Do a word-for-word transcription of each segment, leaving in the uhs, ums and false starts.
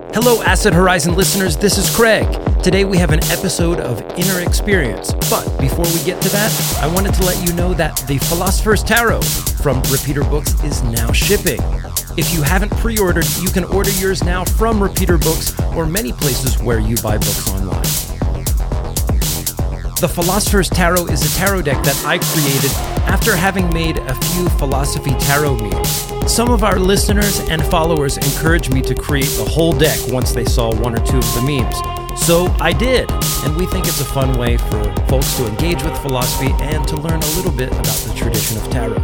Hello, Acid Horizon listeners. This is Craig. Today we have an episode of Inner Experience. But before we get to that, I wanted to let you know that The Philosopher's Tarot from Repeater Books is now shipping. If you haven't pre-ordered, you can order yours now from Repeater Books or many places where you buy books online. The Philosopher's Tarot is a tarot deck that I created after having made a few philosophy tarot memes. Some of our listeners and followers encouraged me to create the whole deck once they saw one or two of the memes. So I did, and we think it's a fun way for folks to engage with philosophy and to learn a little bit about the tradition of tarot.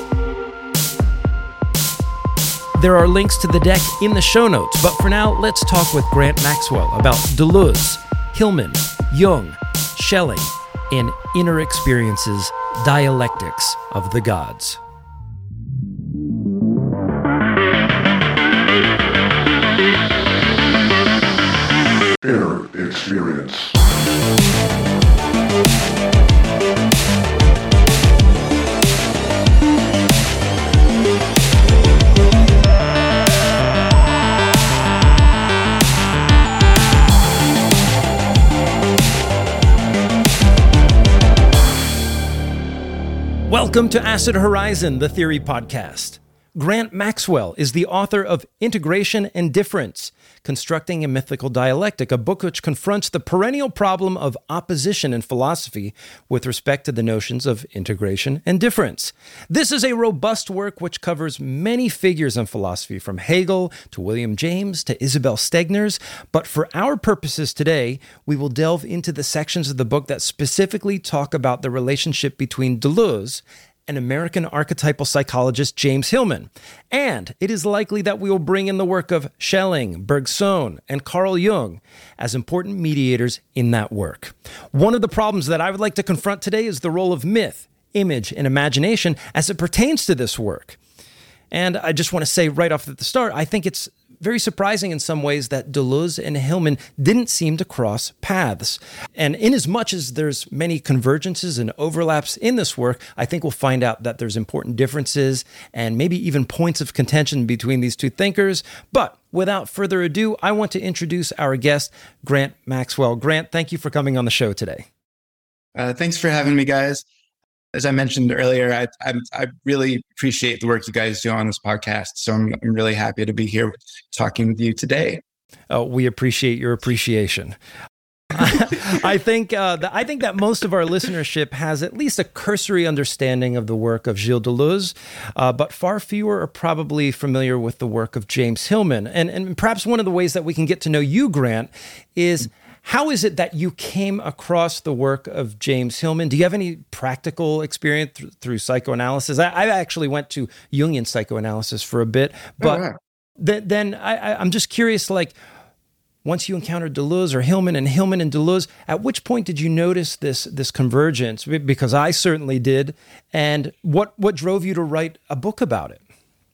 There are links to the deck in the show notes, but for now, let's talk with Grant Maxwell about Deleuze, Hillman, Jung, Schelling, and Inner Experiences, Dialectics of the Gods. Inner Experience. Welcome to Acid Horizon, the Theory Podcast. Grant Maxwell is the author of Integration and Difference, Constructing a Mythical Dialectic, a book which confronts the perennial problem of opposition in philosophy with respect to the notions of integration and difference. This is a robust work which covers many figures in philosophy, from Hegel to William James to Isabel Stegner's, but for our purposes today, we will delve into the sections of the book that specifically talk about the relationship between Deleuze and American archetypal psychologist James Hillman. And it is likely that we will bring in the work of Schelling, Bergson, and Carl Jung as important mediators in that work. One of the problems that I would like to confront today is the role of myth, image, and imagination as it pertains to this work. And I just want to say right off at the start, I think it's very surprising in some ways that Deleuze and Hillman didn't seem to cross paths. And in as much as there's many convergences and overlaps in this work, I think we'll find out that there's important differences and maybe even points of contention between these two thinkers. But without further ado, I want to introduce our guest, Grant Maxwell. Grant, thank you for coming on the show today. Uh, thanks for having me, guys. As I mentioned earlier, I, I, I really appreciate the work you guys do on this podcast. So I'm, I'm really happy to be here talking with you today. Oh, we appreciate your appreciation. I think uh, that, I think that most of our listenership has at least a cursory understanding of the work of Gilles Deleuze, uh, but far fewer are probably familiar with the work of James Hillman. And, and perhaps one of the ways that we can get to know you, Grant, is how is it that you came across the work of James Hillman? Do you have any practical experience th- through psychoanalysis? I, I actually went to Jungian psychoanalysis for a bit, but oh, wow. th- then I, I, I'm just curious, like, once you encountered Deleuze or Hillman and Hillman and Deleuze, at which point did you notice this this convergence? Because I certainly did. And what what drove you to write a book about it?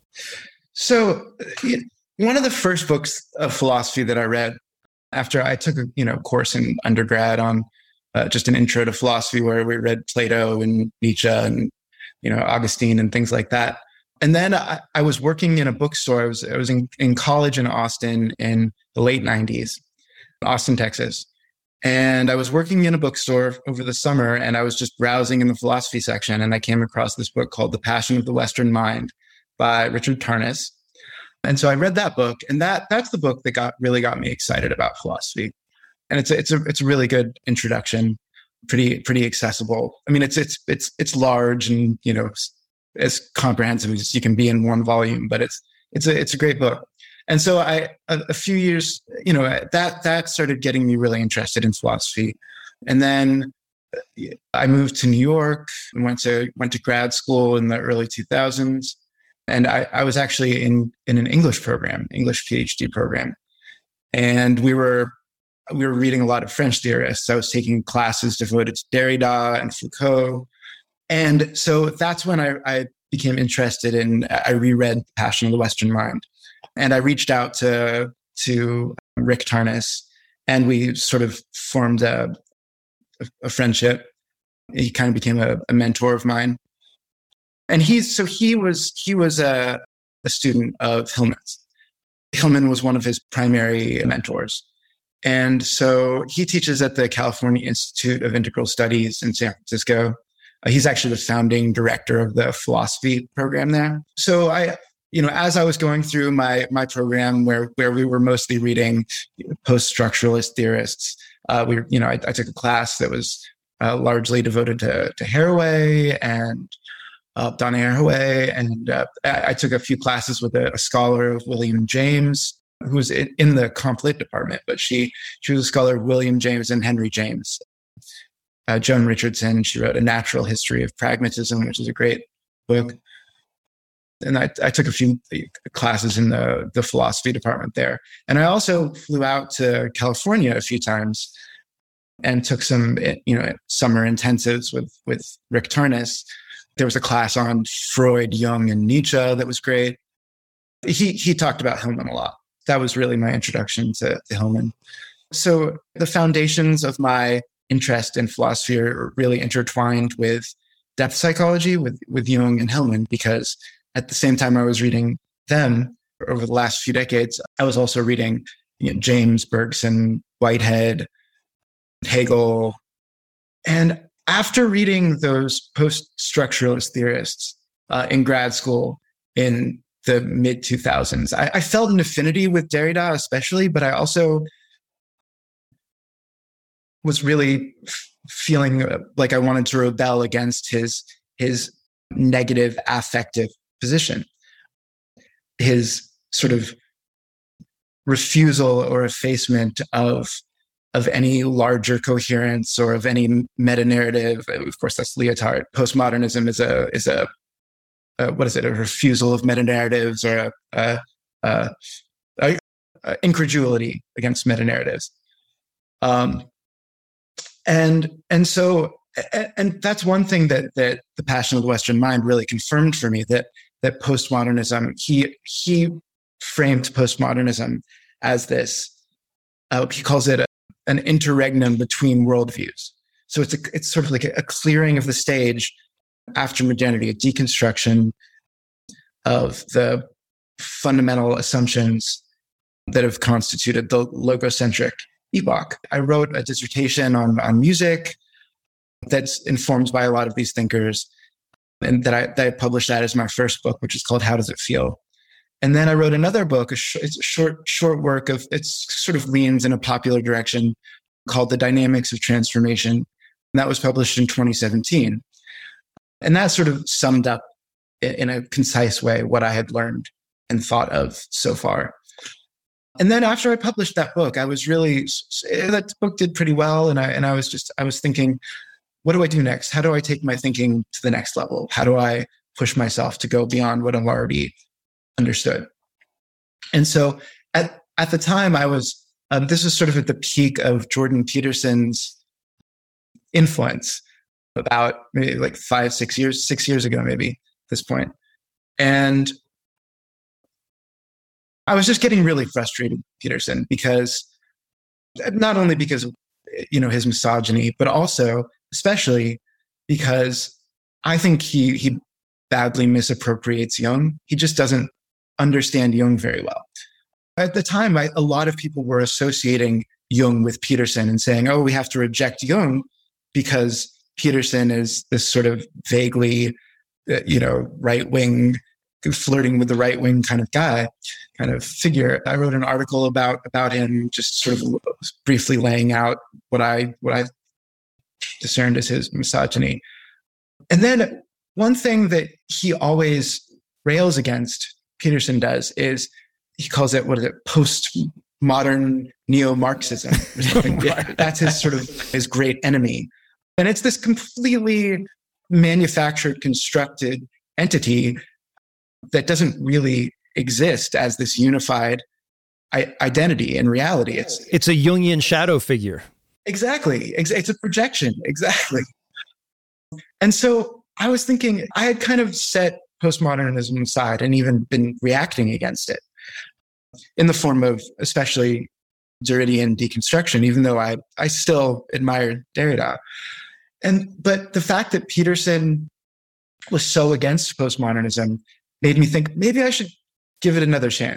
So one of the first books of philosophy that I read after I took a you know course in undergrad on uh, just an intro to philosophy, where we read Plato and Nietzsche and you know Augustine and things like that. And then I, I was working in a bookstore. I was I was in, in college in Austin in the late nineties, Austin, Texas. And I was working in a bookstore over the summer, and I was just browsing in the philosophy section, and I came across this book called The Passion of the Western Mind by Richard Tarnas. And so I read that book, and that that's the book that got really got me excited about philosophy. And it's a, it's a it's a really good introduction, pretty pretty accessible. I mean, it's it's it's it's large and you know as comprehensive as you can be in one volume, but it's it's a it's a great book. And so I a, a few years you know that that started getting me really interested in philosophy, and then I moved to New York and went to went to grad school in the early two thousands. And I, I was actually in, in an English program, English PhD program. And we were we were reading a lot of French theorists. I was taking classes devoted to Derrida and Foucault. And so that's when I, I became interested in, I reread Passion of the Western Mind. And I reached out to, to Rick Tarnas, and we sort of formed a, a friendship. He kind of became a, a mentor of mine. And he's, so he was, he was a, a student of Hillman's. Hillman was one of his primary mentors. And so he teaches at the California Institute of Integral Studies in San Francisco. Uh, he's actually the founding director of the philosophy program there. So I, you know, as I was going through my my program where where we were mostly reading post-structuralist theorists, uh, we, you know, I, I took a class that was uh, largely devoted to to Haraway and uh, Donna Haraway, and uh, I, I took a few classes with a, a scholar of William James, who was in, in the Comp Lit department, but she she was a scholar of William James and Henry James. Uh, Joan Richardson, she wrote A Natural History of Pragmatism, which is a great book. And I, I took a few classes in the, the philosophy department there. And I also flew out to California a few times and took some, you know, summer intensives with, with Rick Tarnas. There was a class on Freud, Jung, and Nietzsche that was great. He, he talked about Hillman a lot. That was really my introduction to, to Hillman. So the foundations of my interest in philosophy are really intertwined with depth psychology, with, with Jung and Hillman, because at the same time I was reading them over the last few decades, I was also reading, you know, James, Bergson, Whitehead, Hegel. And after reading those post-structuralist theorists uh, in grad school in the mid two thousands, I, I felt an affinity with Derrida especially, but I also was really feeling like I wanted to rebel against his, his negative affective position, his sort of refusal or effacement of, of any larger coherence or of any meta-narrative. Of course, that's Lyotard. Postmodernism is a, is a, uh, what is it, a refusal of meta-narratives or a, a, a, a incredulity against meta-narratives. Um, and, and so, and that's one thing that, that The Passion of the Western Mind really confirmed for me, that that postmodernism, he he framed postmodernism as this, uh, he calls it a, an interregnum between worldviews. So it's a, it's sort of like a, a clearing of the stage after modernity, a deconstruction of the fundamental assumptions that have constituted the logocentric epoch. I wrote a dissertation on, on music that's informed by a lot of these thinkers, and that I, that I published that as my first book, which is called How Does It Feel? And then I wrote another book, a sh- it's a short, short work of, it's sort of leans in a popular direction called The Dynamics of Transformation. And that was published in twenty seventeen. And that sort of summed up in, in a concise way what I had learned and thought of so far. And then after I published that book, I was really, that book did pretty well. And I, and I was just, I was thinking, what do I do next? How do I take my thinking to the next level? How do I push myself to go beyond what I've already understood? And so at, at the time I was, um, this was sort of at the peak of Jordan Peterson's influence, about maybe like five, six years, six years ago, maybe at this point. And I was just getting really frustrated with Peterson, because not only because of, you know, his misogyny, but also especially because I think he he badly misappropriates Jung. He just doesn't understand Jung very well. At the time, I, a lot of people were associating Jung with Peterson and saying, oh, we have to reject Jung because Peterson is this sort of vaguely, uh, you know, right-wing, flirting with the right-wing kind of guy, kind of figure. I wrote an article about about him, just sort of briefly laying out what I what I discerned as his misogyny. And then one thing that he always rails against, Peterson does, is he calls it, what is it, postmodern neo-Marxism. Yeah, that's his sort of his great enemy. And it's this completely manufactured, constructed entity that doesn't really exist as this unified I- identity in reality. It's it's a Jungian shadow figure. Exactly. It's a projection. Exactly. And so I was thinking, I had kind of set postmodernism aside and even been reacting against it in the form of especially Derridian deconstruction, even though I, I still admired Derrida. And, but the fact that Peterson was so against postmodernism made me think maybe I should give it another chance.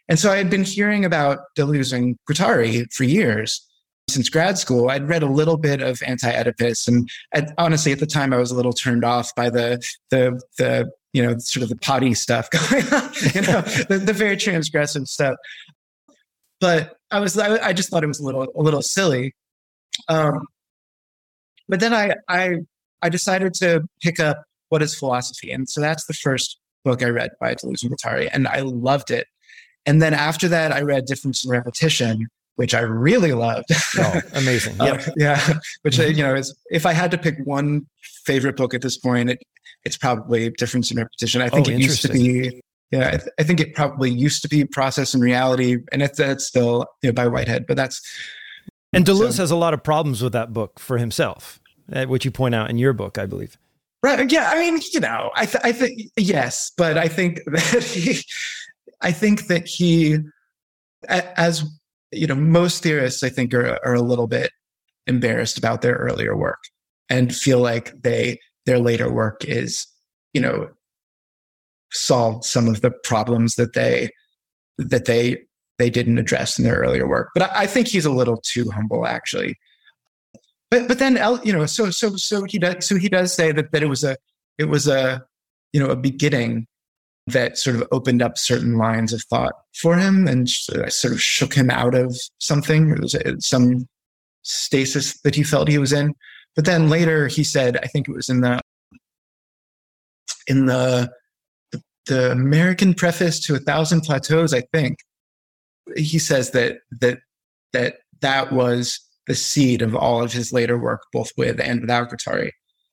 And so I had been hearing about Deleuze and Guattari for years. Since grad school, I'd read a little bit of Anti-Oedipus, and at, honestly, at the time, I was a little turned off by the the the you know sort of the potty stuff going on, you know, the, the very transgressive stuff. But I was I, I just thought it was a little a little silly. Um, but then I I I decided to pick up What is Philosophy, and so that's the first book I read by Deleuze and Guattari, and I loved it. And then after that, I read Difference and Repetition, which I really loved. Oh, amazing. Yep. uh, yeah. Which, you know, is if I had to pick one favorite book at this point, it, it's probably Difference and Repetition. I think oh, it used to be, yeah, I, th- I think it probably used to be Process and Reality, and it's, it's still, you know, by Whitehead, but that's. And Deleuze so. has a lot of problems with that book for himself, which you point out in your book, I believe. Right. Yeah. I mean, you know, I, th- I think, yes, but I think that he, I think that he, as, you know, most theorists, I think, are, are a little bit embarrassed about their earlier work and feel like they their later work is, you know, solved some of the problems that they that they they didn't address in their earlier work. But I, I think he's a little too humble, actually. But but then, you know, so so so he does so he does say that that it was a it was a you know a beginning that sort of opened up certain lines of thought for him and sort of shook him out of something. It was some stasis that he felt he was in. But then later he said, I think it was in the in the the American Preface to A Thousand Plateaus, I think, he says that that that that was the seed of all of his later work, both with and without Guattari.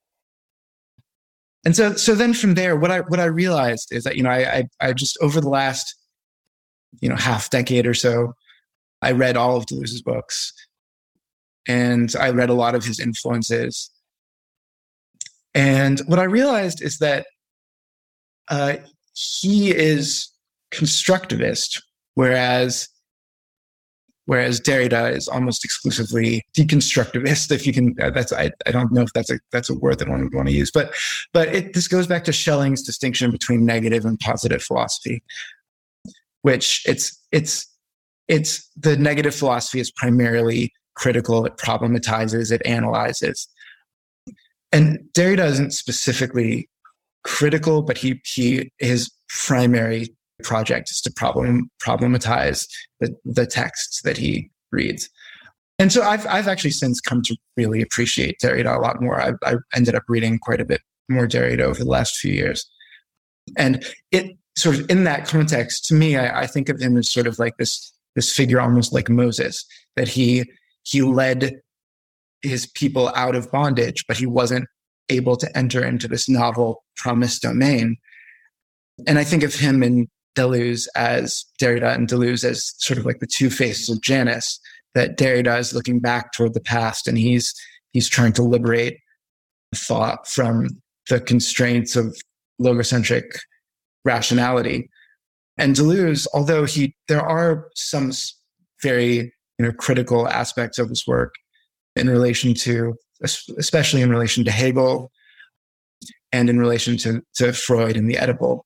And so, so then from there, what I what I realized is that, you know, I, I I just over the last, you know, half decade or so, I read all of Deleuze's books, and I read a lot of his influences. And what I realized is that uh, he is constructivist, whereas whereas Derrida is almost exclusively deconstructivist. If you can, that's I, I don't know if that's a that's a word that one would want to use, but but it, this goes back to Schelling's distinction between negative and positive philosophy, which it's it's it's the negative philosophy is primarily critical. It problematizes, it analyzes, and Derrida isn't specifically critical, but he he his primary project is to problem problematize the, the texts that he reads. And so I've I've actually since come to really appreciate Derrida a lot more. I, I ended up reading quite a bit more Derrida over the last few years. And it sort of in that context, to me, I, I think of him as sort of like this this figure almost like Moses, that he he led his people out of bondage, but he wasn't able to enter into this novel promised domain. And I think of him and Deleuze as Derrida and Deleuze as sort of like the two faces of Janus, that Derrida is looking back toward the past and he's he's trying to liberate thought from the constraints of logocentric rationality. And Deleuze, although he there are some very you know critical aspects of his work in relation to, especially in relation to Hegel and in relation to, to Freud and the Oedipal.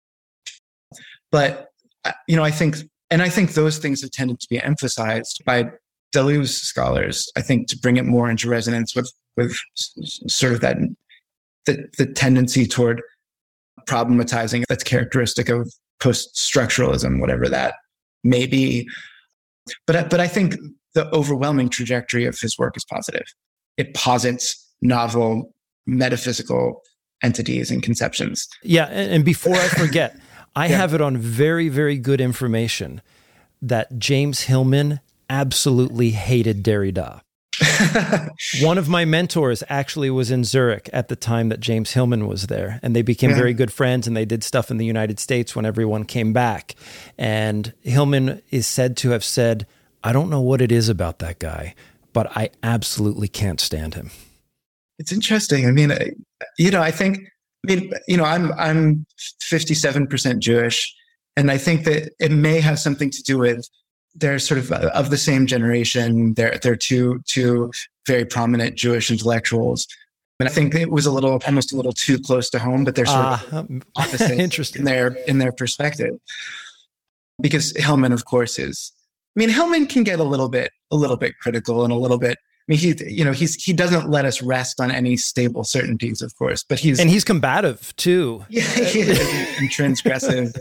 But, you know, I think, and I think those things have tended to be emphasized by Deleuze scholars, I think, to bring it more into resonance with, with sort of that, the, the tendency toward problematizing that's characteristic of post-structuralism, whatever that may be. But, but I think the overwhelming trajectory of his work is positive. It posits novel metaphysical entities and conceptions. Yeah, and, and before I forget, I yeah. have it on very, very good information that James Hillman absolutely hated Derrida. One of my mentors actually was in Zurich at the time that James Hillman was there, and they became yeah. very good friends, and they did stuff in the United States when everyone came back. And Hillman is said to have said, I don't know what it is about that guy, but I absolutely can't stand him. It's interesting. I mean, you know, I think, I mean, you know, I'm I'm fifty-seven percent Jewish, and I think that it may have something to do with they're sort of of the same generation. They're they're two two very prominent Jewish intellectuals, and I think it was a little almost a little too close to home. But they're sort uh, of opposite interesting in their in their perspective. because Hellman, of course, is, I mean, Hellman can get a little bit, a little bit critical and a little bit, I mean, he, you know, he's, he doesn't let us rest on any stable certainties, of course, but he's, and he's combative too. Yeah, he is, and transgressive.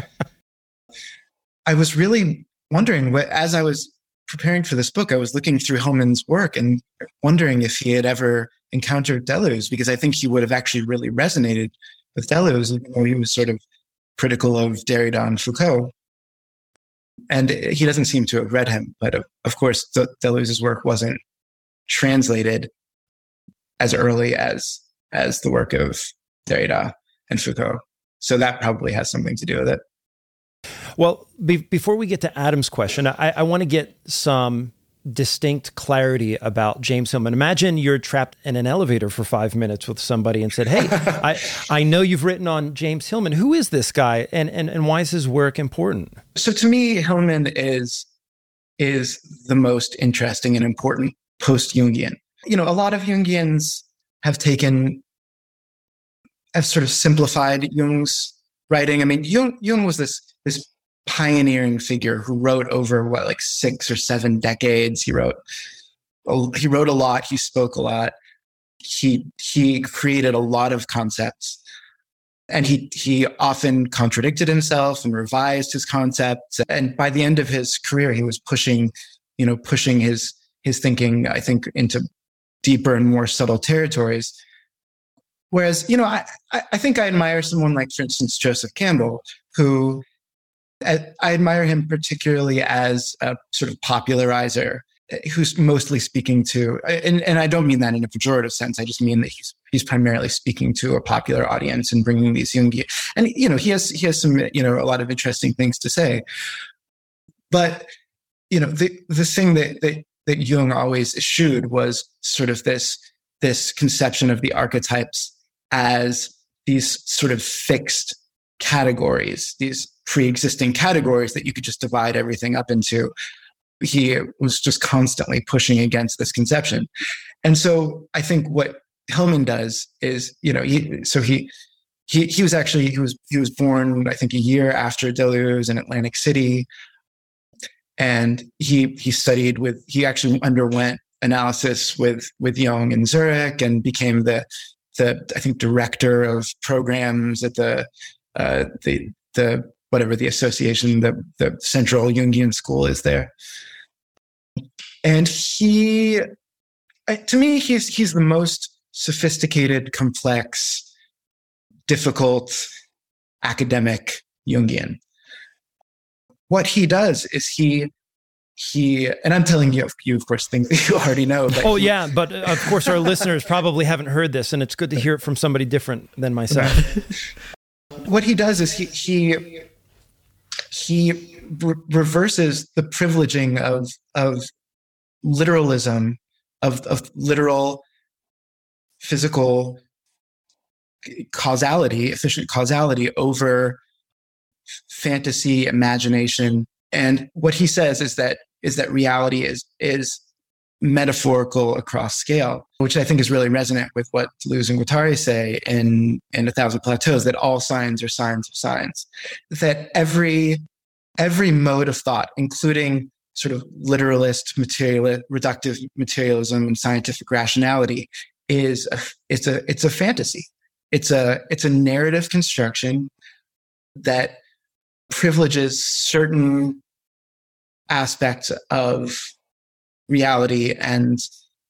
I was really wondering, as I was preparing for this book, I was looking through Hellman's work and wondering if he had ever encountered Deleuze, because I think he would have actually really resonated with Deleuze, even though he was sort of critical of Derrida and Foucault. And he doesn't seem to have read him, but of, of course, Deleuze's work wasn't translated as early as as the work of Derrida and Foucault. So that probably has something to do with it. Well, be- before we get to Adam's question, I, I want to get some distinct clarity about James Hillman. Imagine you're trapped in an elevator for five minutes with somebody and said, hey, I, I know you've written on James Hillman. Who is this guy? And, and, and why is his work important? So to me, Hillman is, is the most interesting and important post-Jungian. You know, a lot of Jungians have taken, have sort of simplified Jung's writing. I mean, Jung, Jung was this, this pioneering figure who wrote over what, like six or seven decades. He wrote, he wrote a lot. He spoke a lot. He, he created a lot of concepts, and he, he often contradicted himself and revised his concepts. And by the end of his career, he was pushing, you know, pushing his, his thinking, I think, into deeper and more subtle territories. Whereas, you know, I, I think I admire someone like, for instance, Joseph Campbell, who I, I admire him particularly as a sort of popularizer who's mostly speaking to, and, and I don't mean that in a pejorative sense. I just mean that he's he's primarily speaking to a popular audience and bringing these Jungian, and you know, he has he has some, you know, a lot of interesting things to say. But you know, the the thing that that that Jung always eschewed was sort of this this conception of the archetypes as these sort of fixed categories, these pre-existing categories that you could just divide everything up into. He was just constantly pushing against this conception. And so I think what Hillman does is, you know, he, so he, he, he was actually, he was, he was born, I think, a year after Deleuze in Atlantic City. And he, he studied with, he actually underwent analysis with, with Jung in Zurich and became the, the, I think, director of programs at the, uh, the, the, whatever the association, the, the Central Jungian School is there. And he, to me, he's, he's the most sophisticated, complex, difficult academic Jungian. What he does is he, he, and I'm telling you, you of course, things that you already know. But oh, he, yeah. But of course, our listeners probably haven't heard this, and it's good to hear it from somebody different than myself. What he does is he, he, he re- reverses the privileging of, of literalism, of, of literal physical causality, efficient causality over fantasy, imagination. And what he says is that is that reality is is metaphorical across scale, which I think is really resonant with what Deleuze and Guattari say in, in A Thousand Plateaus, that all signs are signs of signs. That every every mode of thought, including sort of literalist, material, reductive materialism and scientific rationality, is a, it's a it's a fantasy. It's a it's a narrative construction that privileges certain aspects of reality, and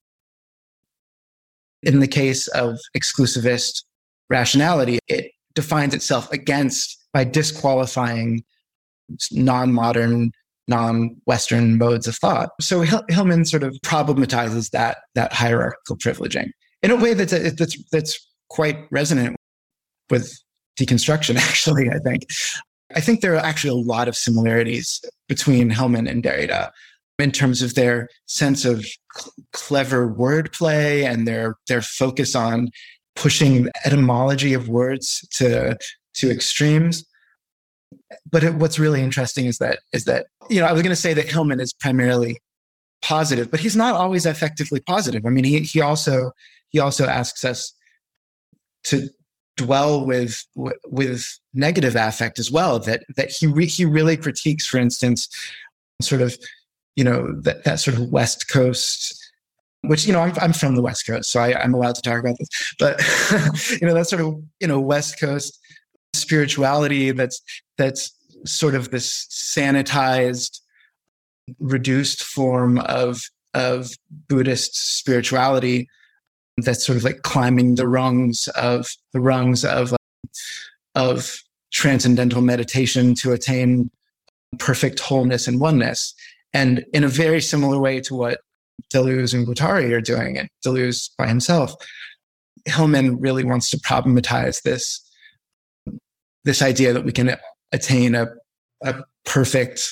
in the case of exclusivist rationality, it defines itself against by disqualifying non-modern, non-Western modes of thought. So Hillman sort of problematizes that that hierarchical privileging in a way that's that's that's quite resonant with deconstruction. Actually, I think I think there are actually a lot of similarities between Hillman and Derrida in terms of their sense of cl- clever wordplay and their their focus on pushing the etymology of words to to extremes. But it, what's really interesting is that is that you know I was going to say that Hillman is primarily positive, but he's not always effectively positive. I mean, he he also he also asks us to dwell with with negative affect as well. That that he re, he really critiques, for instance, sort of, you know, that, that sort of West Coast, which, you know, I'm I'm from the West Coast, so I, I'm allowed to talk about this. But you know, that sort of, you know, West Coast spirituality that's that's sort of this sanitized, reduced form of of Buddhist spirituality that's sort of like climbing the rungs of the rungs of of transcendental meditation to attain perfect wholeness and oneness. And in a very similar way to what Deleuze and Guattari are doing, and Deleuze by himself, Hillman really wants to problematize this this idea that we can attain a, a perfect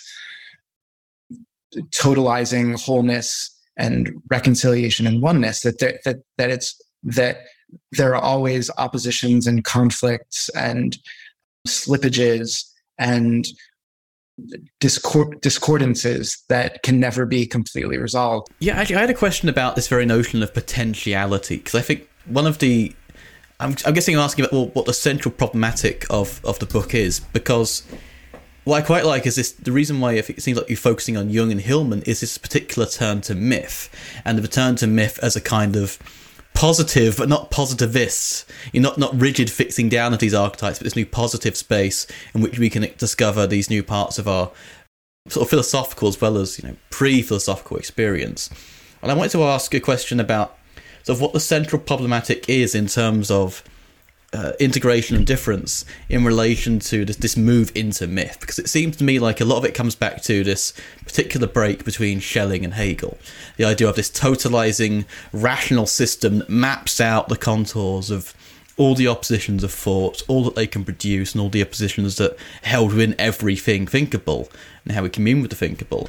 totalizing wholeness and reconciliation and oneness, that there, that that it's that there are always oppositions and conflicts and slippages and discord, discordances that can never be completely resolved. Yeah, actually, I had a question about this very notion of potentiality, because I think one of the I'm, I'm guessing I'm asking about well, what the central problematic of, of the book is, because what I quite like is this, the reason why it seems like you're focusing on Jung and Hillman is this particular turn to myth, and the return to myth as a kind of positive, but not positivist. You're not, not rigid fixing down of these archetypes, but this new positive space in which we can discover these new parts of our sort of philosophical as well as, you know, pre-philosophical experience. And I wanted to ask a question about sort of what the central problematic is in terms of Uh, integration and difference in relation to this, this move into myth, because it seems to me like a lot of it comes back to this particular break between Schelling and Hegel, the idea of this totalizing rational system that maps out the contours of all the oppositions of thought, all that they can produce, and all the oppositions that held within everything thinkable, and how we commune with the thinkable,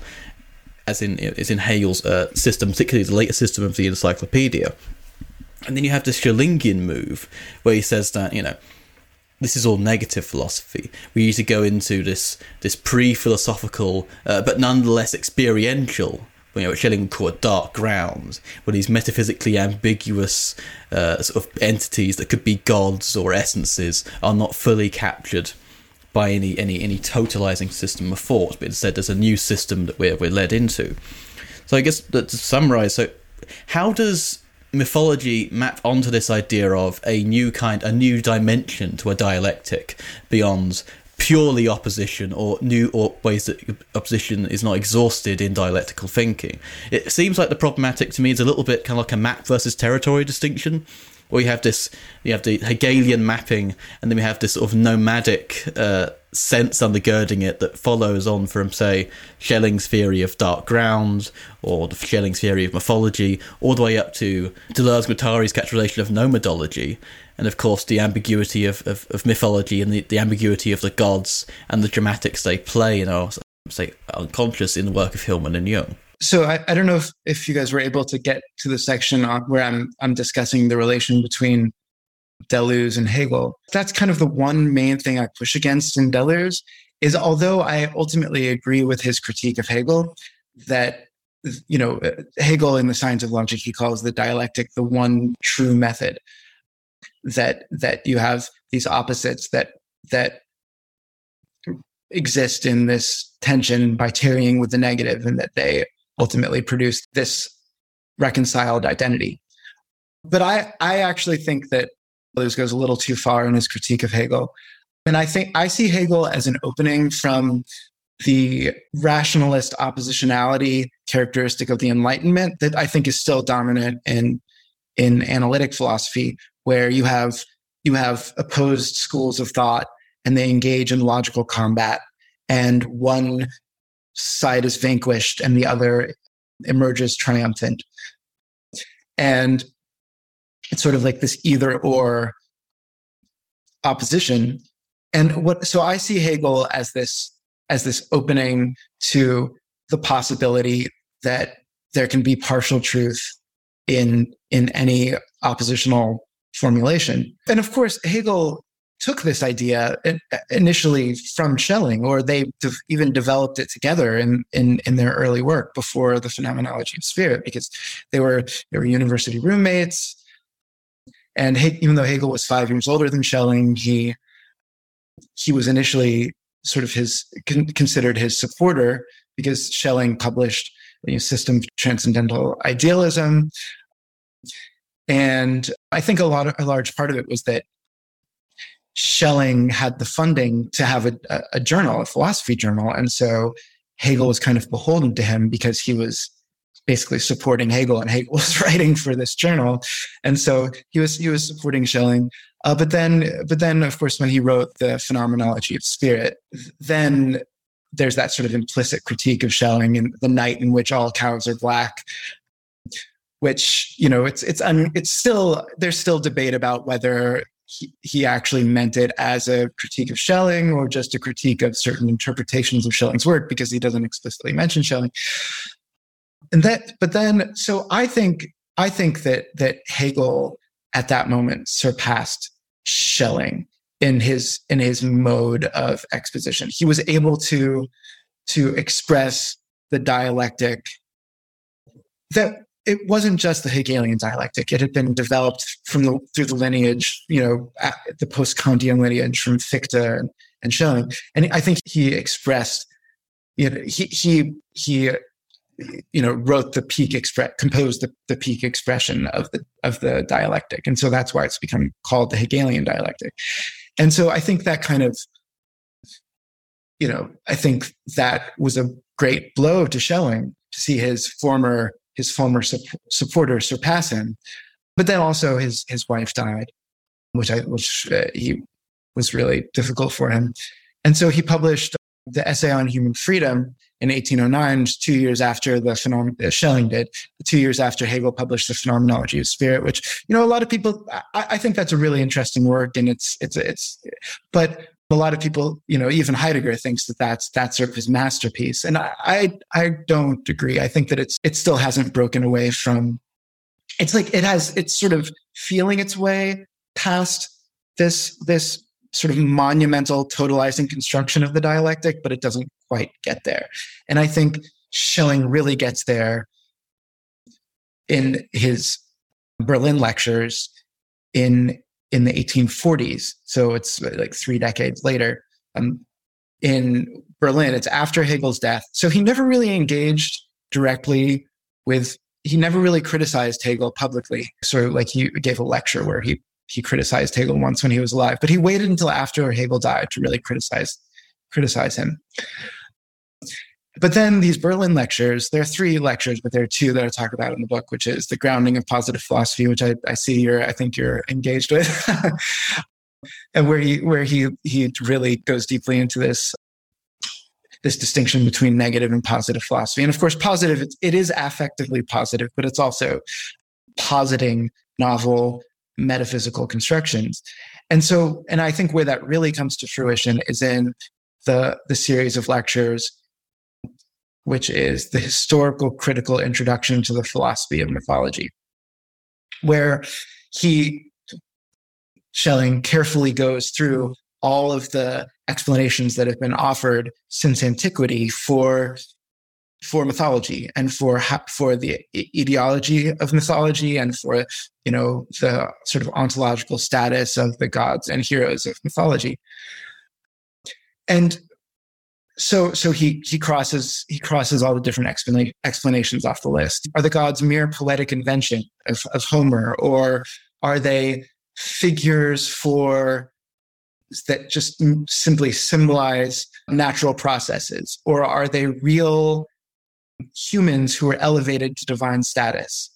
as in is in Hegel's uh, system, particularly the later system of the Encyclopedia. And then you have this Schellingian move where he says that, you know, this is all negative philosophy. We usually go into this this pre-philosophical, uh, but nonetheless experiential, you know, what Schelling would call a dark ground, where these metaphysically ambiguous uh, sort of entities that could be gods or essences are not fully captured by any any any totalizing system of thought, but instead there's a new system that we're we're led into. So I guess that to summarize, so how does mythology map onto this idea of a new kind, a new dimension to a dialectic beyond purely opposition, or new or ways that opposition is not exhausted in dialectical thinking? It seems like the problematic to me is a little bit kind of like a map versus territory distinction, where you have this, you have the Hegelian mapping, and then we have this sort of nomadic uh, sense undergirding it that follows on from, say, Schelling's theory of dark ground, or the Schelling's theory of mythology, all the way up to Deleuze-Guattari's capitulation of nomadology, and of course the ambiguity of, of, of mythology and the, the ambiguity of the gods and the dramatics they play in our, say, unconscious in the work of Hillman and Jung. So I, I don't know if, if you guys were able to get to the section on where I'm I'm discussing the relation between Deleuze and Hegel. That's kind of the one main thing I push against in Deleuze, is although I ultimately agree with his critique of Hegel, that, you know, Hegel in The Science of Logic, he calls the dialectic the one true method, that that you have these opposites that that exist in this tension by tarrying with the negative, and that they ultimately produce this reconciled identity. But I, I actually think that Deleuze goes a little too far in his critique of Hegel. And I think I see Hegel as an opening from the rationalist oppositionality characteristic of the Enlightenment that I think is still dominant in, in analytic philosophy, where you have, you have opposed schools of thought and they engage in logical combat, and one side is vanquished and the other emerges triumphant. And it's sort of like this either or opposition. And what, so I see Hegel as this, as this opening to the possibility that there can be partial truth in, in any oppositional formulation. And of course, Hegel took this idea initially from Schelling, or they de- even developed it together in, in, in their early work before the Phenomenology of Spirit, because they were they were university roommates, And he, even though Hegel was five years older than Schelling, he he was initially sort of his con, considered his supporter because Schelling published a system of transcendental idealism. And I think a lot of, a large part of it was that Schelling had the funding to have a, a journal, a philosophy journal. And so Hegel was kind of beholden to him because he was basically supporting Hegel, and Hegel was writing for this journal. And so he was he was supporting Schelling. Uh, but then, but then, of course, when he wrote the Phenomenology of Spirit, then there's that sort of implicit critique of Schelling in The Night in Which All Cows Are Black, which, you know, it's it's un, it's still, there's still debate about whether he, he actually meant it as a critique of Schelling or just a critique of certain interpretations of Schelling's work, because he doesn't explicitly mention Schelling. And that, but then, so I think, I think that that Hegel at that moment surpassed Schelling in his in his mode of exposition. He was able to to express the dialectic that it wasn't just the Hegelian dialectic. It had been developed from the through the lineage, you know, the post-Kantian lineage from Fichte and, and Schelling. And I think he expressed, you know, he he he you know, wrote the peak express, composed the, the peak expression of the of the dialectic, and so that's why it's become called the Hegelian dialectic. And so I think that kind of, you know, I think that was a great blow to Schelling to see his former his former su- supporter surpass him. But then also his his wife died, which I which uh, he was really difficult for him, and so he published the Essay on Human Freedom in eighteen oh nine, just two years after the phenom- uh, Schelling did, two years after Hegel published the Phenomenology of Spirit, which, you know, a lot of people, I, I think that's a really interesting work, and it's, it's, it's, but a lot of people, you know, even Heidegger thinks that that's, that's sort of his masterpiece. And I, I, I don't agree. I think that it's, it still hasn't broken away from, it's like, it has, it's sort of feeling its way past this, this, sort of monumental totalizing construction of the dialectic, but it doesn't quite get there. And I think Schelling really gets there in his Berlin lectures in in the eighteen forties. So it's like three decades later. Um, in Berlin, it's after Hegel's death. So he never really engaged directly with, he never really criticized Hegel publicly. So like he gave a lecture where he He criticized Hegel once when he was alive, but he waited until after Hegel died to really criticize criticize him. But then these Berlin lectures, there are three lectures, but there are two that I talk about in the book, which is The Grounding of Positive Philosophy, which I, I see you're, I think you're engaged with, and where he where he he really goes deeply into this this distinction between negative and positive philosophy. And of course, positive, it, it is affectively positive, but it's also positing novel metaphysical constructions. And so, and I think where that really comes to fruition is in the, the series of lectures, which is the historical critical introduction to the philosophy of mythology, where he, Schelling, carefully goes through all of the explanations that have been offered since antiquity for for mythology and for for the ideology of mythology and for, you know, the sort of ontological status of the gods and heroes of mythology. And so so he he crosses he crosses all the different explanation, explanations off the list. Are the gods mere poetic invention of, of Homer, or are they figures for that just simply symbolize natural processes, or are they real humans who are elevated to divine status?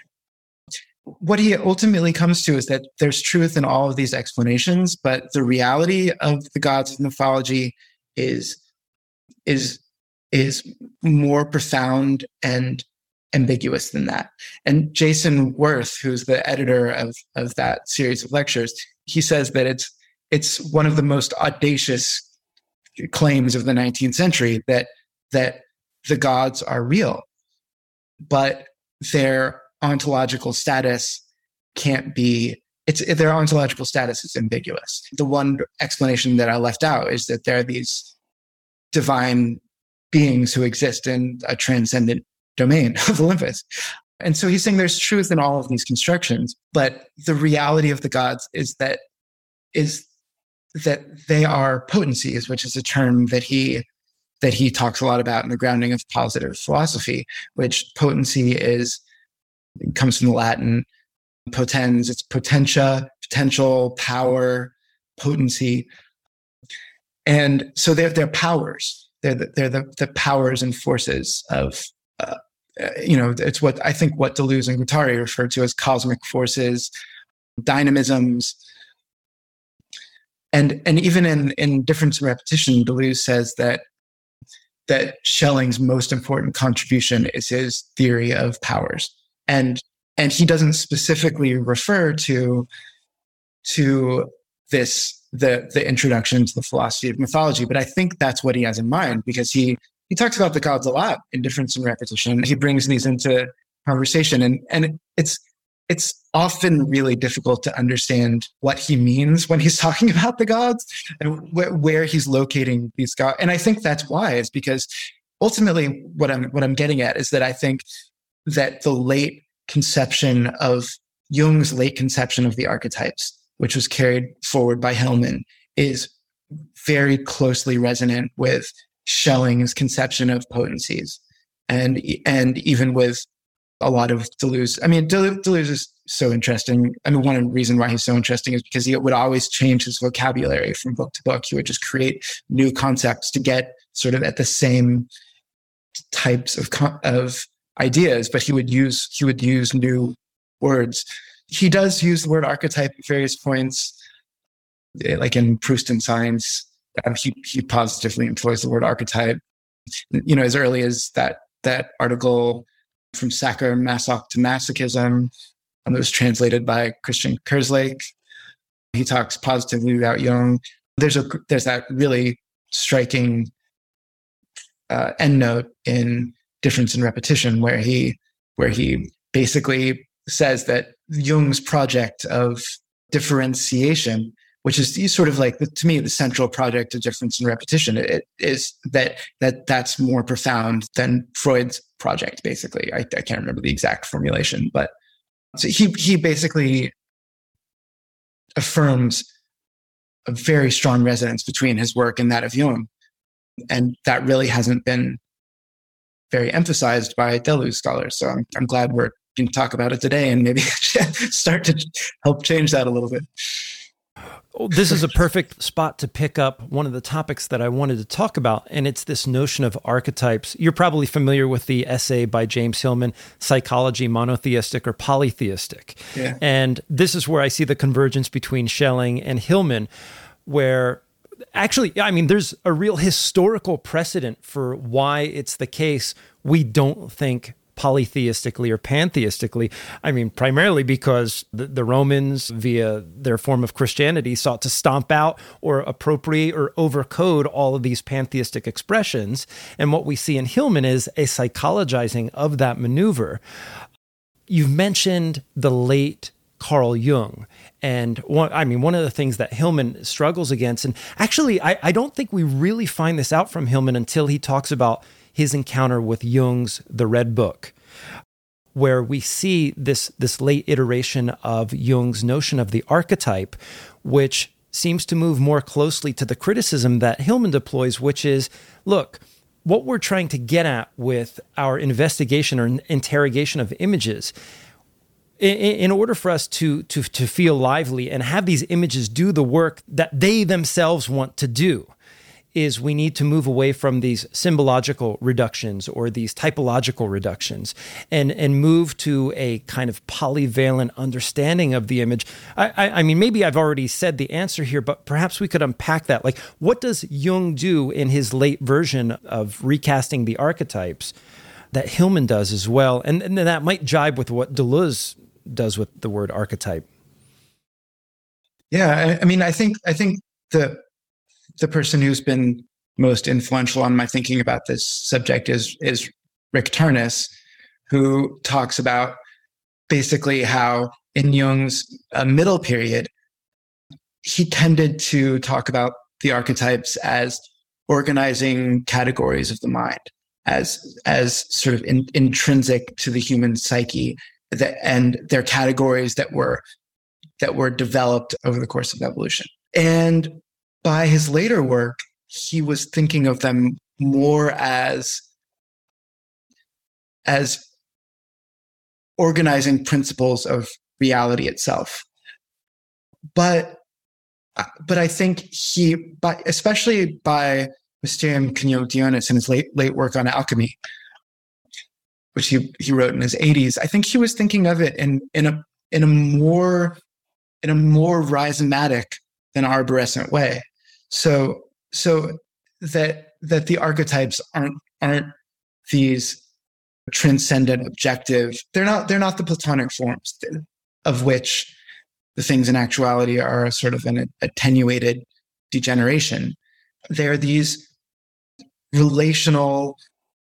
What he ultimately comes to is that there's truth in all of these explanations, but the reality of the gods of mythology is is is more profound and ambiguous than that. And Jason Wirth, who's the editor of of that series of lectures, he says that it's it's one of the most audacious claims of the nineteenth century that that the gods are real, but their ontological status can't be, it's their ontological status is ambiguous. The one explanation that I left out is that there are these divine beings who exist in a transcendent domain of Olympus. And so he's saying there's truth in all of these constructions, but the reality of the gods is that is that they are potencies, which is a term that he that he talks a lot about in the grounding of positive philosophy, which potency is comes from the Latin potens, it's potentia, potential, power, potency. And so they're, they're powers. They're the, they're the, the powers and forces of, uh, uh, you know, it's what I think what Deleuze and Guattari refer to as cosmic forces, dynamisms. And, and even in, in Difference and Repetition, Deleuze says that, that Schelling's most important contribution is his theory of powers. And And he doesn't specifically refer to, to this, the, the introduction to the philosophy of mythology, but I think that's what he has in mind, because he, he talks about the gods a lot in Difference and Repetition. He brings these into conversation, and, and it's, it's often really difficult to understand what he means when he's talking about the gods and wh- where he's locating these gods. And I think that's why, is because ultimately what I'm, what I'm getting at is that I think that the late conception of Jung's late conception of the archetypes, which was carried forward by Hillman, is very closely resonant with Schelling's conception of potencies, and and even with a lot of Deleuze. I mean, Deleuze is so interesting. I mean, one reason why he's so interesting is because he would always change his vocabulary from book to book. He would just create new concepts to get sort of at the same types of of ideas, but he would use he would use new words. He does use the word archetype at various points, like in Proust and Science. Um, he he positively employs the word archetype. You know, as early as that that article from Sacher Masoch to Masochism, um, that was translated by Christian Kerslake. He talks positively about Jung. There's a there's that really striking uh, endnote in Difference and Repetition, where he where he basically says that Jung's project of differentiation, which is sort of like the, to me the central project of Difference and Repetition, it is that that that's more profound than Freud's project. Basically, I, I can't remember the exact formulation, but so he he basically affirms a very strong resonance between his work and that of Jung, and that really hasn't been very emphasized by Deleuze scholars. So I'm, I'm glad we're going to talk about it today and maybe start to help change that a little bit. This is a perfect spot to pick up one of the topics that I wanted to talk about, and it's this notion of archetypes. You're probably familiar with the essay by James Hillman, Psychology, Monotheistic or Polytheistic. Yeah. And this is where I see the convergence between Schelling and Hillman, where actually, I mean, there's a real historical precedent for why it's the case we don't think polytheistically or pantheistically. I mean, primarily because the, the Romans, via their form of Christianity, sought to stomp out or appropriate or overcode all of these pantheistic expressions. And what we see in Hillman is a psychologizing of that maneuver. You've mentioned the late Carl Jung. And one, I mean, one of the things that Hillman struggles against, and actually, I, I don't think we really find this out from Hillman until he talks about his encounter with Jung's The Red Book, where we see this, this late iteration of Jung's notion of the archetype, which seems to move more closely to the criticism that Hillman deploys, which is, look, what we're trying to get at with our investigation or interrogation of images, in, in order for us to, to, to feel lively and have these images do the work that they themselves want to do, is we need to move away from these symbological reductions or these typological reductions and, and move to a kind of polyvalent understanding of the image. I, I, I mean, maybe I've already said the answer here, but perhaps we could unpack that. Like, what does Jung do in his late version of recasting the archetypes that Hillman does as well? And, and that might jibe with what Deleuze does with the word archetype. Yeah, I, I mean, I think I think the the person who's been most influential on my thinking about this subject is is Rick Tarnas, who talks about basically how in Jung's uh, middle period, he tended to talk about the archetypes as organizing categories of the mind. as as sort of in, intrinsic to the human psyche, that, and they're categories that were that were developed over the course of evolution. And by his later work, he was thinking of them more as as organizing principles of reality itself. But but I think he, by, especially by Mysterium Conjunctionis in his late late work on alchemy, which he, he wrote in his eighties, I think he was thinking of it in in a in a more in a more rhizomatic than arborescent way. So so that that the archetypes aren't aren't these transcendent objective. They're not they're not the Platonic forms of which the things in actuality are sort of an attenuated degeneration. They're these relational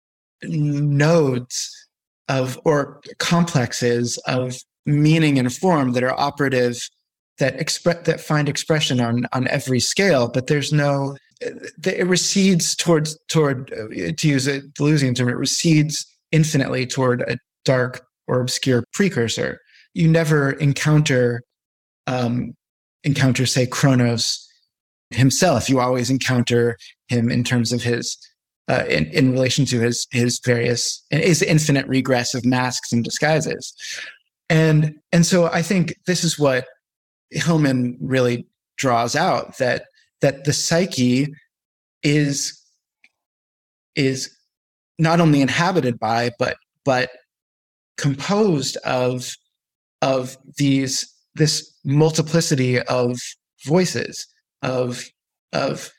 nodes of or complexes of meaning and form that are operative, that express that find expression on on every scale, but there's no it recedes towards toward to use a Deleuzian term, it recedes infinitely toward a dark or obscure precursor. You never encounter um, encounter, say, Kronos himself. You always encounter him in terms of his uh, in, in relation to his his various his infinite regress of masks and disguises. And and so I think this is what Hillman really draws out, that that the psyche is is not only inhabited by, but but composed of of these this multiplicity of voices, of of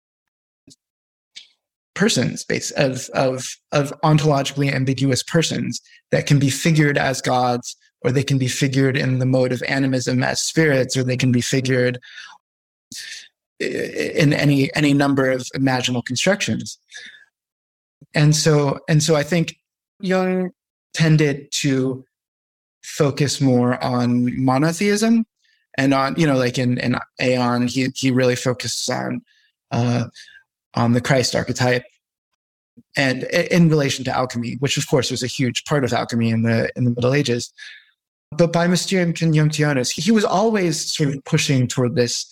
persons, base of of of ontologically ambiguous persons that can be figured as gods, or they can be figured in the mode of animism as spirits, or they can be figured in any any number of imaginal constructions. And so and so I think Jung tended to focus more on monotheism, and on, you know, like in, in Aeon, he he really focuses on uh, on the Christ archetype, and in relation to alchemy, which of course was a huge part of alchemy in the in the Middle Ages. But by Mysterium Conjunctionis, he was always sort of pushing toward this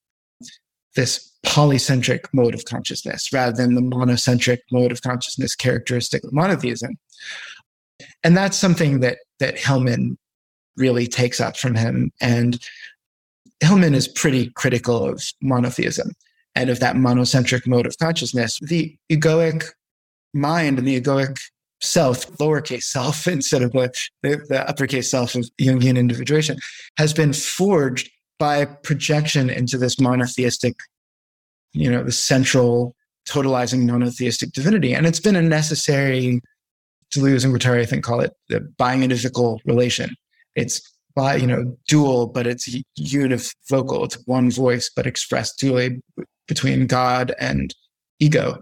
this polycentric mode of consciousness rather than the monocentric mode of consciousness characteristic of monotheism. And that's something that that Hillman really takes up from him. And Hillman is pretty critical of monotheism and of that monocentric mode of consciousness. The egoic mind and the egoic self, lowercase self instead of the, the, the uppercase self of Jungian individuation, has been forged by projection into this monotheistic, you know, the central totalizing monotheistic divinity. And it's been a necessary, Deleuze and Guattari, I think, call it the biunivocal relation. It's by, you know, dual, but it's univocal. It's one voice, but expressed dually between God and ego.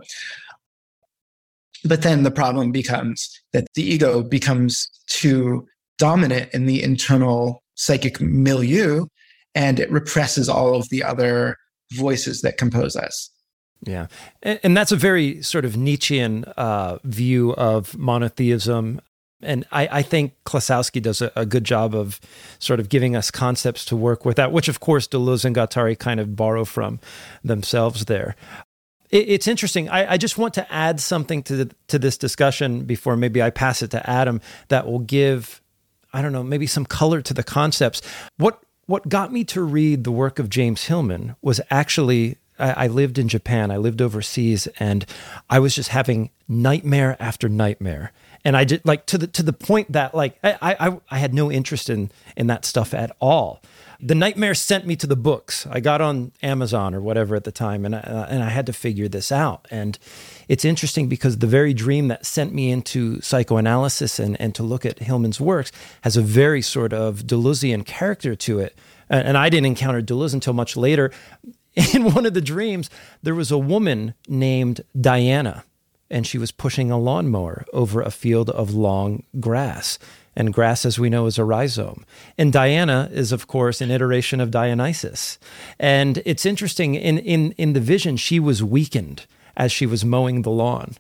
But then the problem becomes that the ego becomes too dominant in the internal psychic milieu, and it represses all of the other voices that compose us. Yeah. And, and that's a very sort of Nietzschean uh, view of monotheism. And I, I think Klosowski does a, a good job of sort of giving us concepts to work with that, which of course Deleuze and Guattari kind of borrow from themselves there. It, it's interesting. I, I just want to add something to the, to this discussion before maybe I pass it to Adam that will give, I don't know, maybe some color to the concepts. What What got me to read the work of James Hillman was actually, I, I lived in Japan, I lived overseas, and I was just having nightmare after nightmare. And I did, like, to the to the point that, like, I I, I had no interest in in that stuff at all. The nightmare sent me to the books. I got on Amazon or whatever at the time, and I, uh, and I had to figure this out. And it's interesting because the very dream that sent me into psychoanalysis and, and to look at Hillman's works has a very sort of Deleuzian character to it. And, and I didn't encounter Deleuze until much later. In one of the dreams, there was a woman named Diana, and she was pushing a lawnmower over a field of long grass. And grass, as we know, is a rhizome. And Diana is, of course, an iteration of Dionysus. And it's interesting, in in in the vision, she was weakened as she was mowing the lawn.